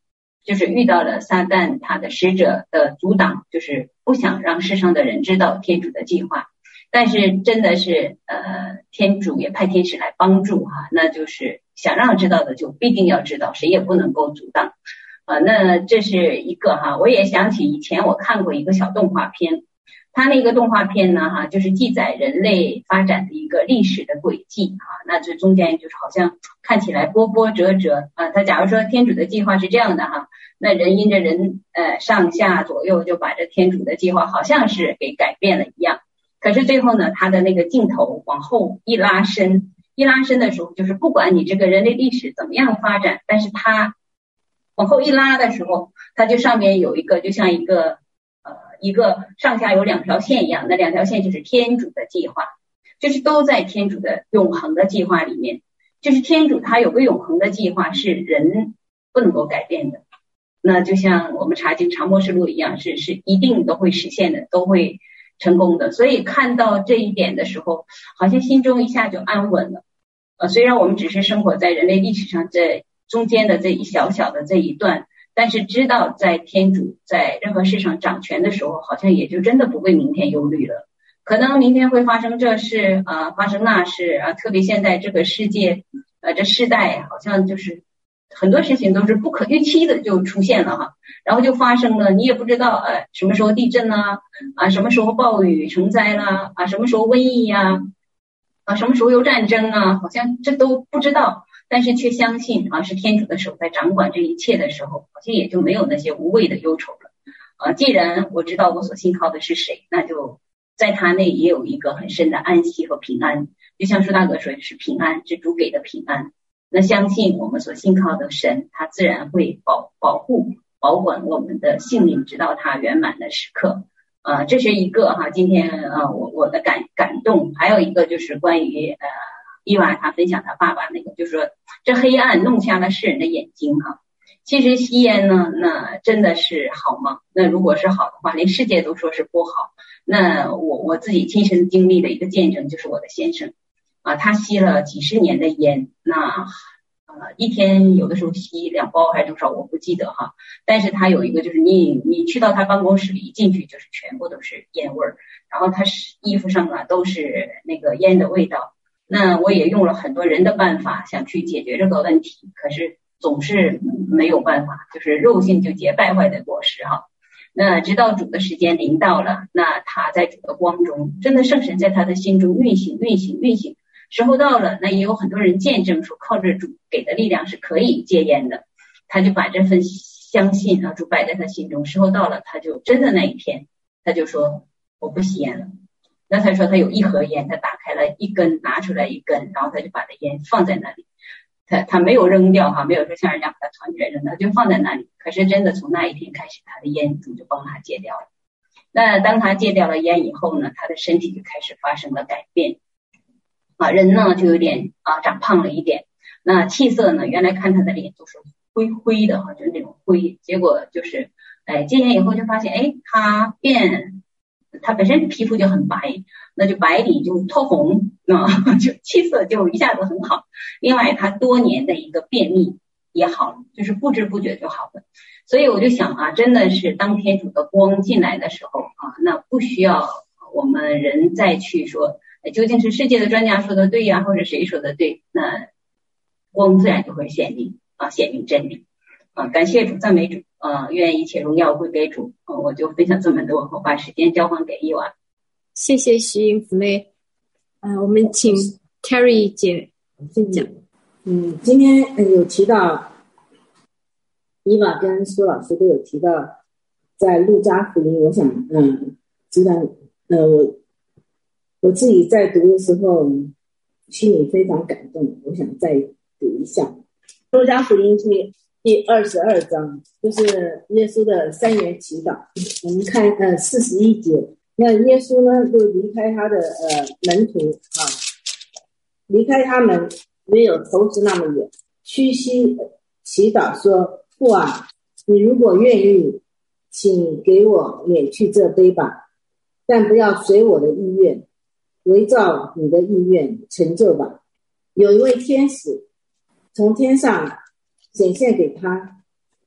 就是遇到了撒旦他的使者的阻挡，就是不想让世上的人知道天主的计划。但是真的是呃，天主也派天使来帮助哈，那就是想让知道的就必定要知道，谁也不能够阻挡。呃，那这是一个哈，我也想起以前我看过一个小动画片，它那个动画片呢哈，就是记载人类发展的一个历史的轨迹哈，那这中间就是好像看起来波波折折啊。他假如说天主的计划是这样的哈，那人因着人呃上下左右就把这天主的计划好像是给改变了一样。可是最后呢，他的那个镜头往后一拉伸，一拉伸的时候，就是不管你这个人类历史怎么样发展，但是他往后一拉的时候，它就上面有一个就像一个呃一个上下有两条线一样，那两条线就是天主的计划，就是都在天主的永恒的计划里面。就是天主他有个永恒的计划是人不能够改变的，那就像我们查经长默示录一样，是是一定都会实现的，都会成功的。所以看到这一点的时候，好像心中一下就安稳了。呃，虽然我们只是生活在人类历史上这中间的这一小小的这一段，但是知道在天主在任何事上掌权的时候，好像也就真的不为明天忧虑了。可能明天会发生这事啊、呃，发生那事啊，特别现在这个世界呃这世代好像就是很多事情都是不可预期的就出现了哈，然后就发生了，你也不知道呃什么时候地震啊，啊什么时候暴雨成灾啦，啊什么时候瘟疫呀，啊什么时候有战争啊，好像这都不知道。但是却相信啊，是天主的手在掌管这一切的时候，好像也就没有那些无谓的忧愁了。啊，既然我知道我所信靠的是谁，那就在他内也有一个很深的安息和平安。就像舒大哥说的是平安，是主给的平安。那相信我们所信靠的神，他自然会保保护保管我们的性命，直到他圆满的时刻。啊，这是一个哈，今天啊我我的感感动。还有一个就是关于呃。伊娃他分享他爸爸那个，就是说这黑暗弄瞎了世人的眼睛哈。其实吸烟呢，那真的是好吗？那如果是好的话，连世界都说是不好。那我我自己亲身经历的一个见证就是我的先生啊，他吸了几十年的烟，那呃一天有的时候吸两包还是多少我不记得哈。但是他有一个就是你你去到他办公室里一进去就是全部都是烟味儿，然后他衣服上啊都是那个烟的味道。那我也用了很多人的办法想去解决这个问题，可是总是没有办法，就是肉性就结败坏的果实哈。那直到主的时间临到了，那他在主的光中，真的圣神在他的心中运行运行运行，时候到了，那也有很多人见证说靠着主给的力量是可以戒烟的，他就把这份相信啊主摆在他心中，时候到了，他就真的那一天他就说我不吸烟了。那他说他有一盒烟，他打开了一根，拿出来一根，然后他就把这烟放在那里，他他没有扔掉哈，没有说像人家把它团起来扔，他就放在那里。可是真的从那一天开始，他的烟主就帮他戒掉了。那当他戒掉了烟以后呢，他的身体就开始发生了改变啊，人呢就有点啊长胖了一点，那气色呢，原来看他的脸都是灰灰的哈，就是那种灰，结果就是哎戒烟以后就发现哎他变。他本身皮肤就很白，那就白里就脱红啊，就气色就一下子很好。另外他多年的一个便秘也好了，就是不知不觉就好了。所以我就想啊，真的是当天主的光进来的时候啊，那不需要我们人再去说究竟是世界的专家说的对呀、啊，或者谁说的对，那光自然就会显明啊，显明真理啊。感谢主，赞美主。呃，愿一切荣耀归给主。呃，我就分享这么多，我把时间交还给伊娃。 谢谢徐英姊妹。呃，我们请 Terry 姐先讲。 嗯，今天呃有提到，伊娃跟苏老师都有提到，在路加福音，我想嗯，知道呃我我自己在读的时候，心里非常感动，我想再读一下路加福音第第二十二章，就是耶稣的三元祈祷。我们看呃四十一节，那耶稣呢就离开他的呃门徒啊，离开他们没有投资那么远，屈膝祈祷说：父啊，你如果愿意，请给我免去这杯吧，但不要随我的意愿，围照你的意愿成就吧。有一位天使从天上显现给他，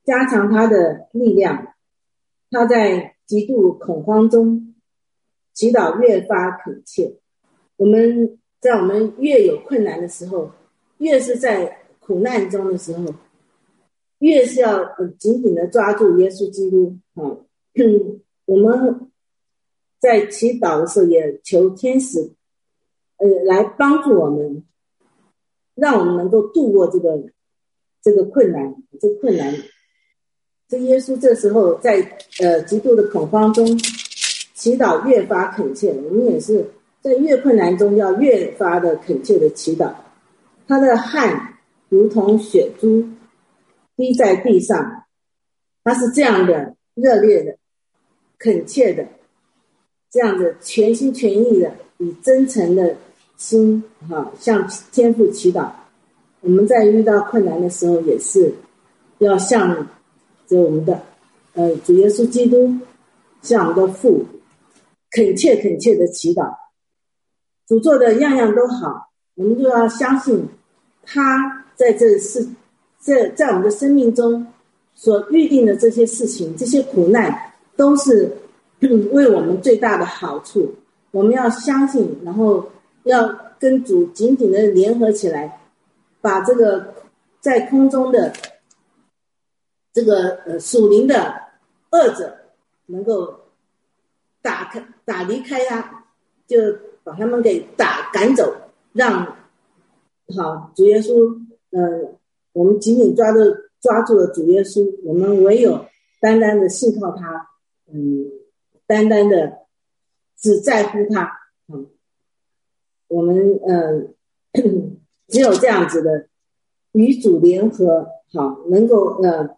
加强他的力量。他在极度恐慌中祈祷越发恳切。我们在我们越有困难的时候，越是在苦难中的时候，越是要紧紧的抓住耶稣基督啊！我们在祈祷的时候也求天使呃来帮助我们，让我们能够度过这个这个困难这个困难这耶稣这时候在呃极度的恐慌中祈祷越发恳切，我们也是在越困难中要越发的恳切的祈祷。他的汗如同血珠滴在地上，他是这样的热烈的恳切的，这样的全心全意的以真诚的心哈向天父祈祷。我们在遇到困难的时候也是要向着我们的呃主耶稣基督，向我们的父恳切恳切的祈祷。主做的样样都好，我们就要相信他在这事这在我们的生命中所预定的这些事情，这些苦难都是为我们最大的好处。我们要相信，然后要跟主紧紧的联合起来，把这个在空中的这个呃属灵的恶者能够打开打离开他，就把他们给打赶走，让好主耶稣呃我们紧紧抓住抓住了主耶稣，我们唯有单单的信靠他，嗯，单单的只在乎他，嗯，我们呃只有这样子的与主联合，好，能够呃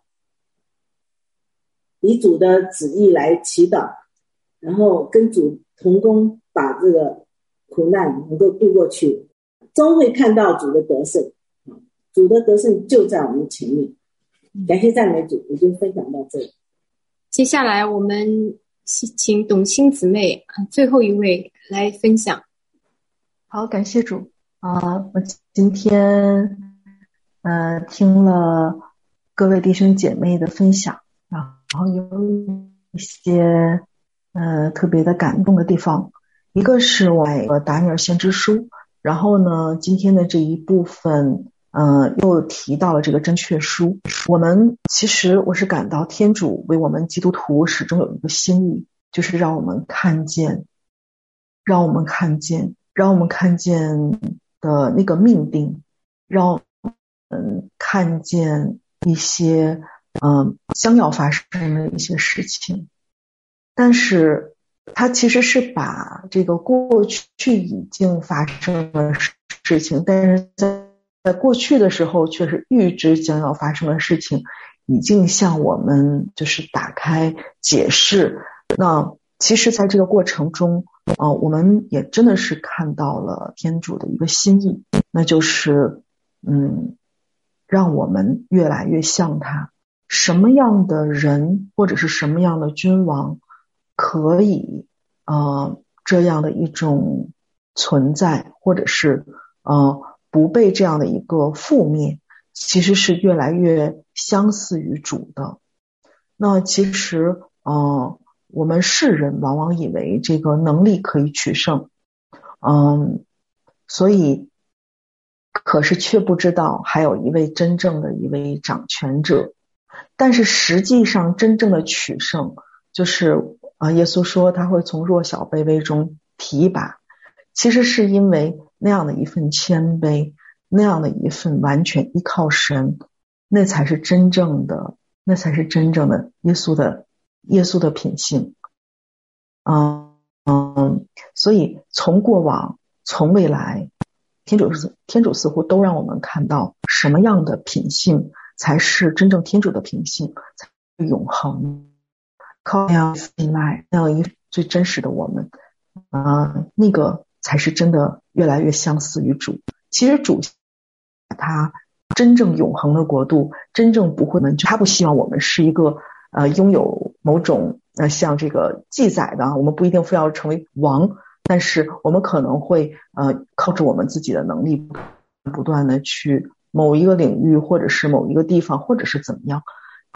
以主的旨意来祈祷，然后跟主同工，把这个苦难能够度过去，终会看到主的得胜。主的得胜就在我们前面。感谢赞美主，我就分享到这里。 接下来我们请董卿姊妹最后一位来分享。 好，感谢主啊！我今天呃听了各位弟兄姐妹的分享，然后有一些呃特别的感动的地方。一个是我的达尼尔先知书，然后呢今天的这一部分呃又提到了这个真确书。我们其实我是感到天主为我们基督徒始终有一个心意，就是让我们看见让我们看见让我们看见的那个命定，让我们看见一些嗯、呃、将要发生的一些事情。但是他其实是把这个过去已经发生的事情，但是在在过去的时候却是预知将要发生的事情，已经向我们就是打开解释。那其实在这个过程中呃，我们也真的是看到了天主的一个心意，那就是嗯，让我们越来越像他。什么样的人或者是什么样的君王可以呃这样的一种存在，或者是呃不被这样的一个覆灭，其实是越来越相似于主的。那其实呃我们世人往往以为这个能力可以取胜，嗯，所以可是却不知道还有一位真正的一位掌权者。但是实际上真正的取胜就是啊，耶稣说他会从弱小卑微中提拔，其实是因为那样的一份谦卑，那样的一份完全依靠神，那才是真正的那才是真正的耶稣的耶稣的品性。嗯嗯，所以从过往从未来，天主天主似乎都让我们看到什么样的品性才是真正天主的品性，才是永恒。靠那样信赖，那样一最真实的我们啊、呃，那个才是真的越来越相似于主。其实主他真正永恒的国度，真正不会，他不希望我们是一个呃拥有某种呃像这个记载的，我们不一定非要成为王，但是我们可能会呃靠着我们自己的能力，不断的去某一个领域，或者是某一个地方，或者是怎么样，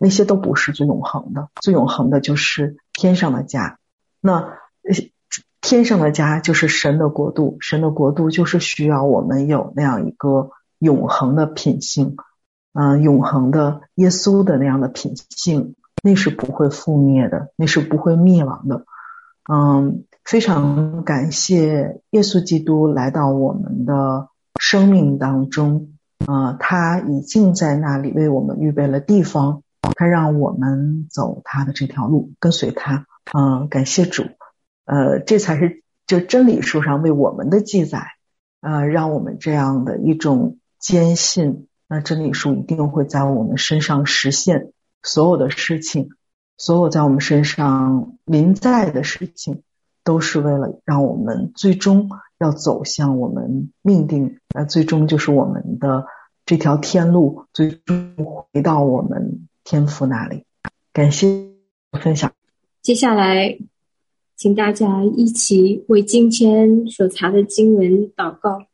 那些都不是最永恒的，最永恒的就是天上的家。那天上的家就是神的国度，神的国度就是需要我们有那样一个永恒的品性，嗯、呃，永恒的耶稣的那样的品性，那是不会覆灭的，那是不会灭亡的。嗯，非常感谢耶稣基督来到我们的生命当中，呃，他已经在那里为我们预备了地方，他让我们走他的这条路，跟随他。嗯、呃，感谢主。呃，这才是就真理书上为我们的记载，呃，让我们这样的一种坚信，那真理书一定会在我们身上实现。所有的事情，所有在我们身上临在的事情，都是为了让我们最终要走向我们命定，呃，最终就是我们的这条天路，最终回到我们天父那里。感谢分享。 接下来请大家一起为今天所查的经文祷告。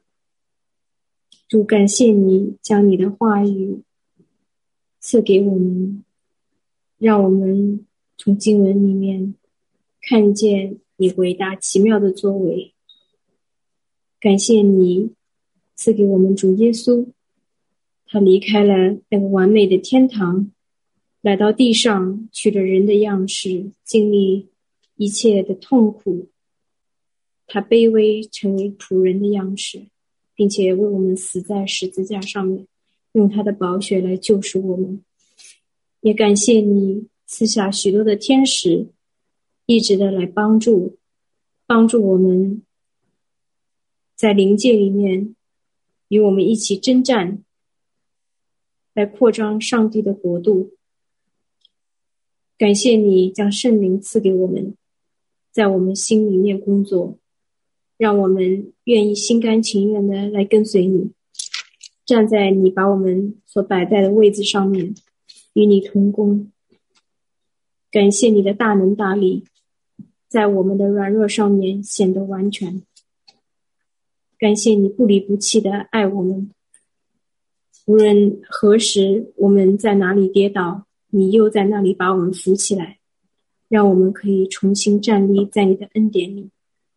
主，感谢你将你的话语赐给我们，让我们从经文里面看见你伟大奇妙的作为。感谢你赐给我们主耶稣，他离开了那个完美的天堂，来到地上，取了人的样式，经历一切的痛苦，他卑微成为仆人的样式，并且为我们死在十字架上面，用他的宝血来救赎我们。也感谢你赐下许多的天使，一直的来帮助帮助我们在灵界里面与我们一起征战，来扩张上帝的国度。感谢你将圣灵赐给我们，在我们心里面工作，让我们愿意心甘情愿的来跟随你，站在你把我们所摆在的位置上面，与你同工。感谢你的大能大力，在我们的软弱上面显得完全。感谢你不离不弃的爱我们，无论何时我们在哪里跌倒，你又在那里把我们扶起来，让我们可以重新站立在你的恩典里。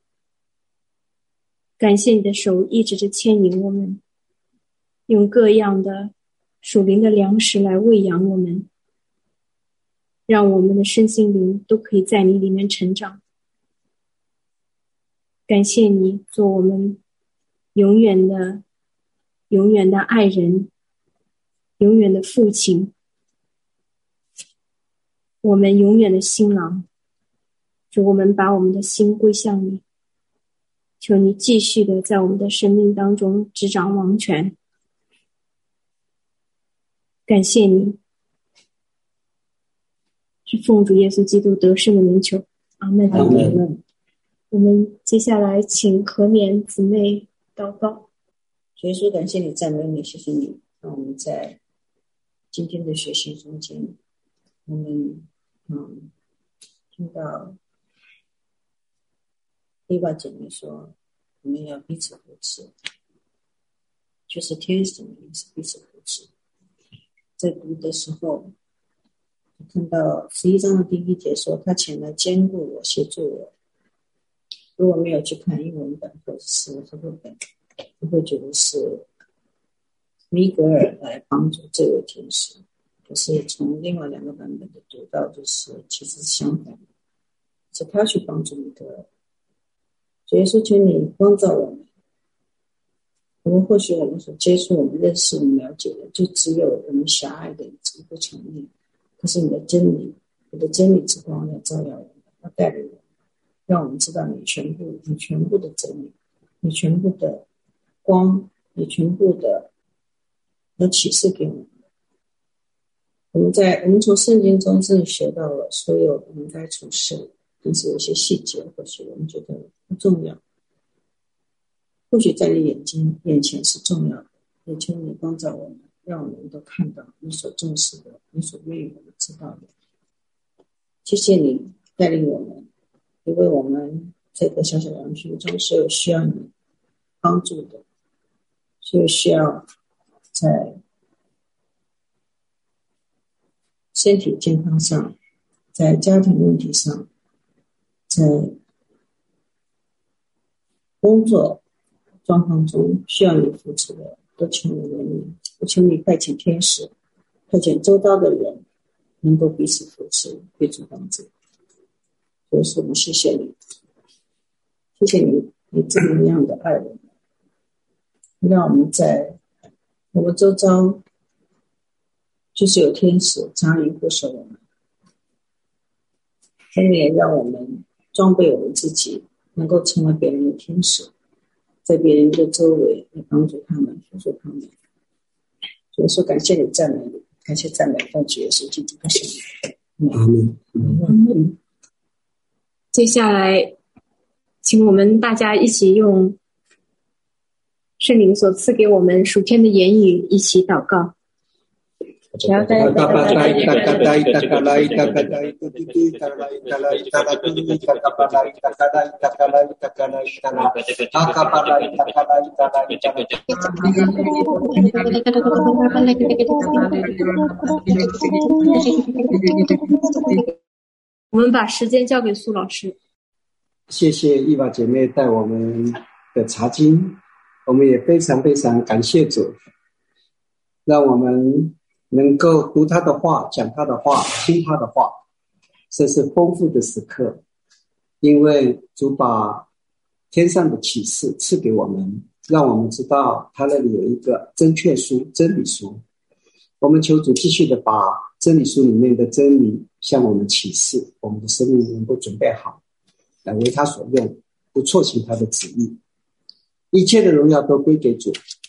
感谢你的手一直是牵引我们，用各样的属灵的粮食来喂养我们，让我们的身心灵都可以在你里面成长。感谢你做我们永远的永远的爱人，永远的父亲，我们永远的新郎。主，我们把我们的心归向你，求你继续的在我们的生命当中执掌王权。感谢你，是奉主耶稣基督得胜的名求，阿们。阿们。我们接下来请和勉姊妹祷告。 耶稣，感谢你，赞美你，谢谢你，让我们在今天的学习中间，我们嗯听到利巴姐妹说，我们要彼此扶持，就是天使们也是彼此扶持。在读的时候，看到十一章的第一节说，他前来兼顾我，协助我。如果没有去看英文本或者是和合本，我会觉得是米格尔来帮助这位天使。可是从另外两个版本的读到，就是其实是相反的，是他去帮助米格尔。所以说，求你光照我们。我们或许我们所接触、我们认识、我们了解的，就只有我们狭隘的一个层面。可是你的真理，你的真理之光要照耀我们，要带领我们，让我们知道你全部、你全部的真理，你全部的光，你全部的的启示给我们。我们在我们从圣经中真的学到了所有我们该处事，但是有些细节或许我们觉得不重要。或许在你眼睛眼前是重要的，也求你光照我们，让我们都看到你所重视的，你所愿意我们知道的。谢谢你带领我们，也为我们这个小小的人群中所有需要你帮助的，所有需要在身体健康上，在家庭问题上，在工作状况中需要你扶持的，都求你怜悯，我求你派遣天使，派遣周遭的人，能够彼此扶持，彼此帮助。所以我们谢谢你，谢谢你，你这么样的爱我们，让我们在我们周遭就是有天使常营护守我们，你也让我们装备我们自己，能够成为别人的天使，在别人的周围来帮助他们，辅助他们。所以说感谢你，赞美你，感谢赞美奉主耶稣基督的圣名。 阿门。 嗯。 接下来请我们大家一起用圣灵所赐给我们属天的言语一起祷告。我们把时间交给苏老师。 谢谢伊娃姐妹带我们的查经，我们也非常非常感谢主，让我们能够读他的话，讲他的话，听他的话，这是丰富的时刻。因为主把天上的启示赐给我们，让我们知道他那里有一个正确书，真理书。我们求主继续的把真理书里面的真理向我们启示，我们的生命能够准备好来为他所用，不错行他的旨意。一切的荣耀都归给主，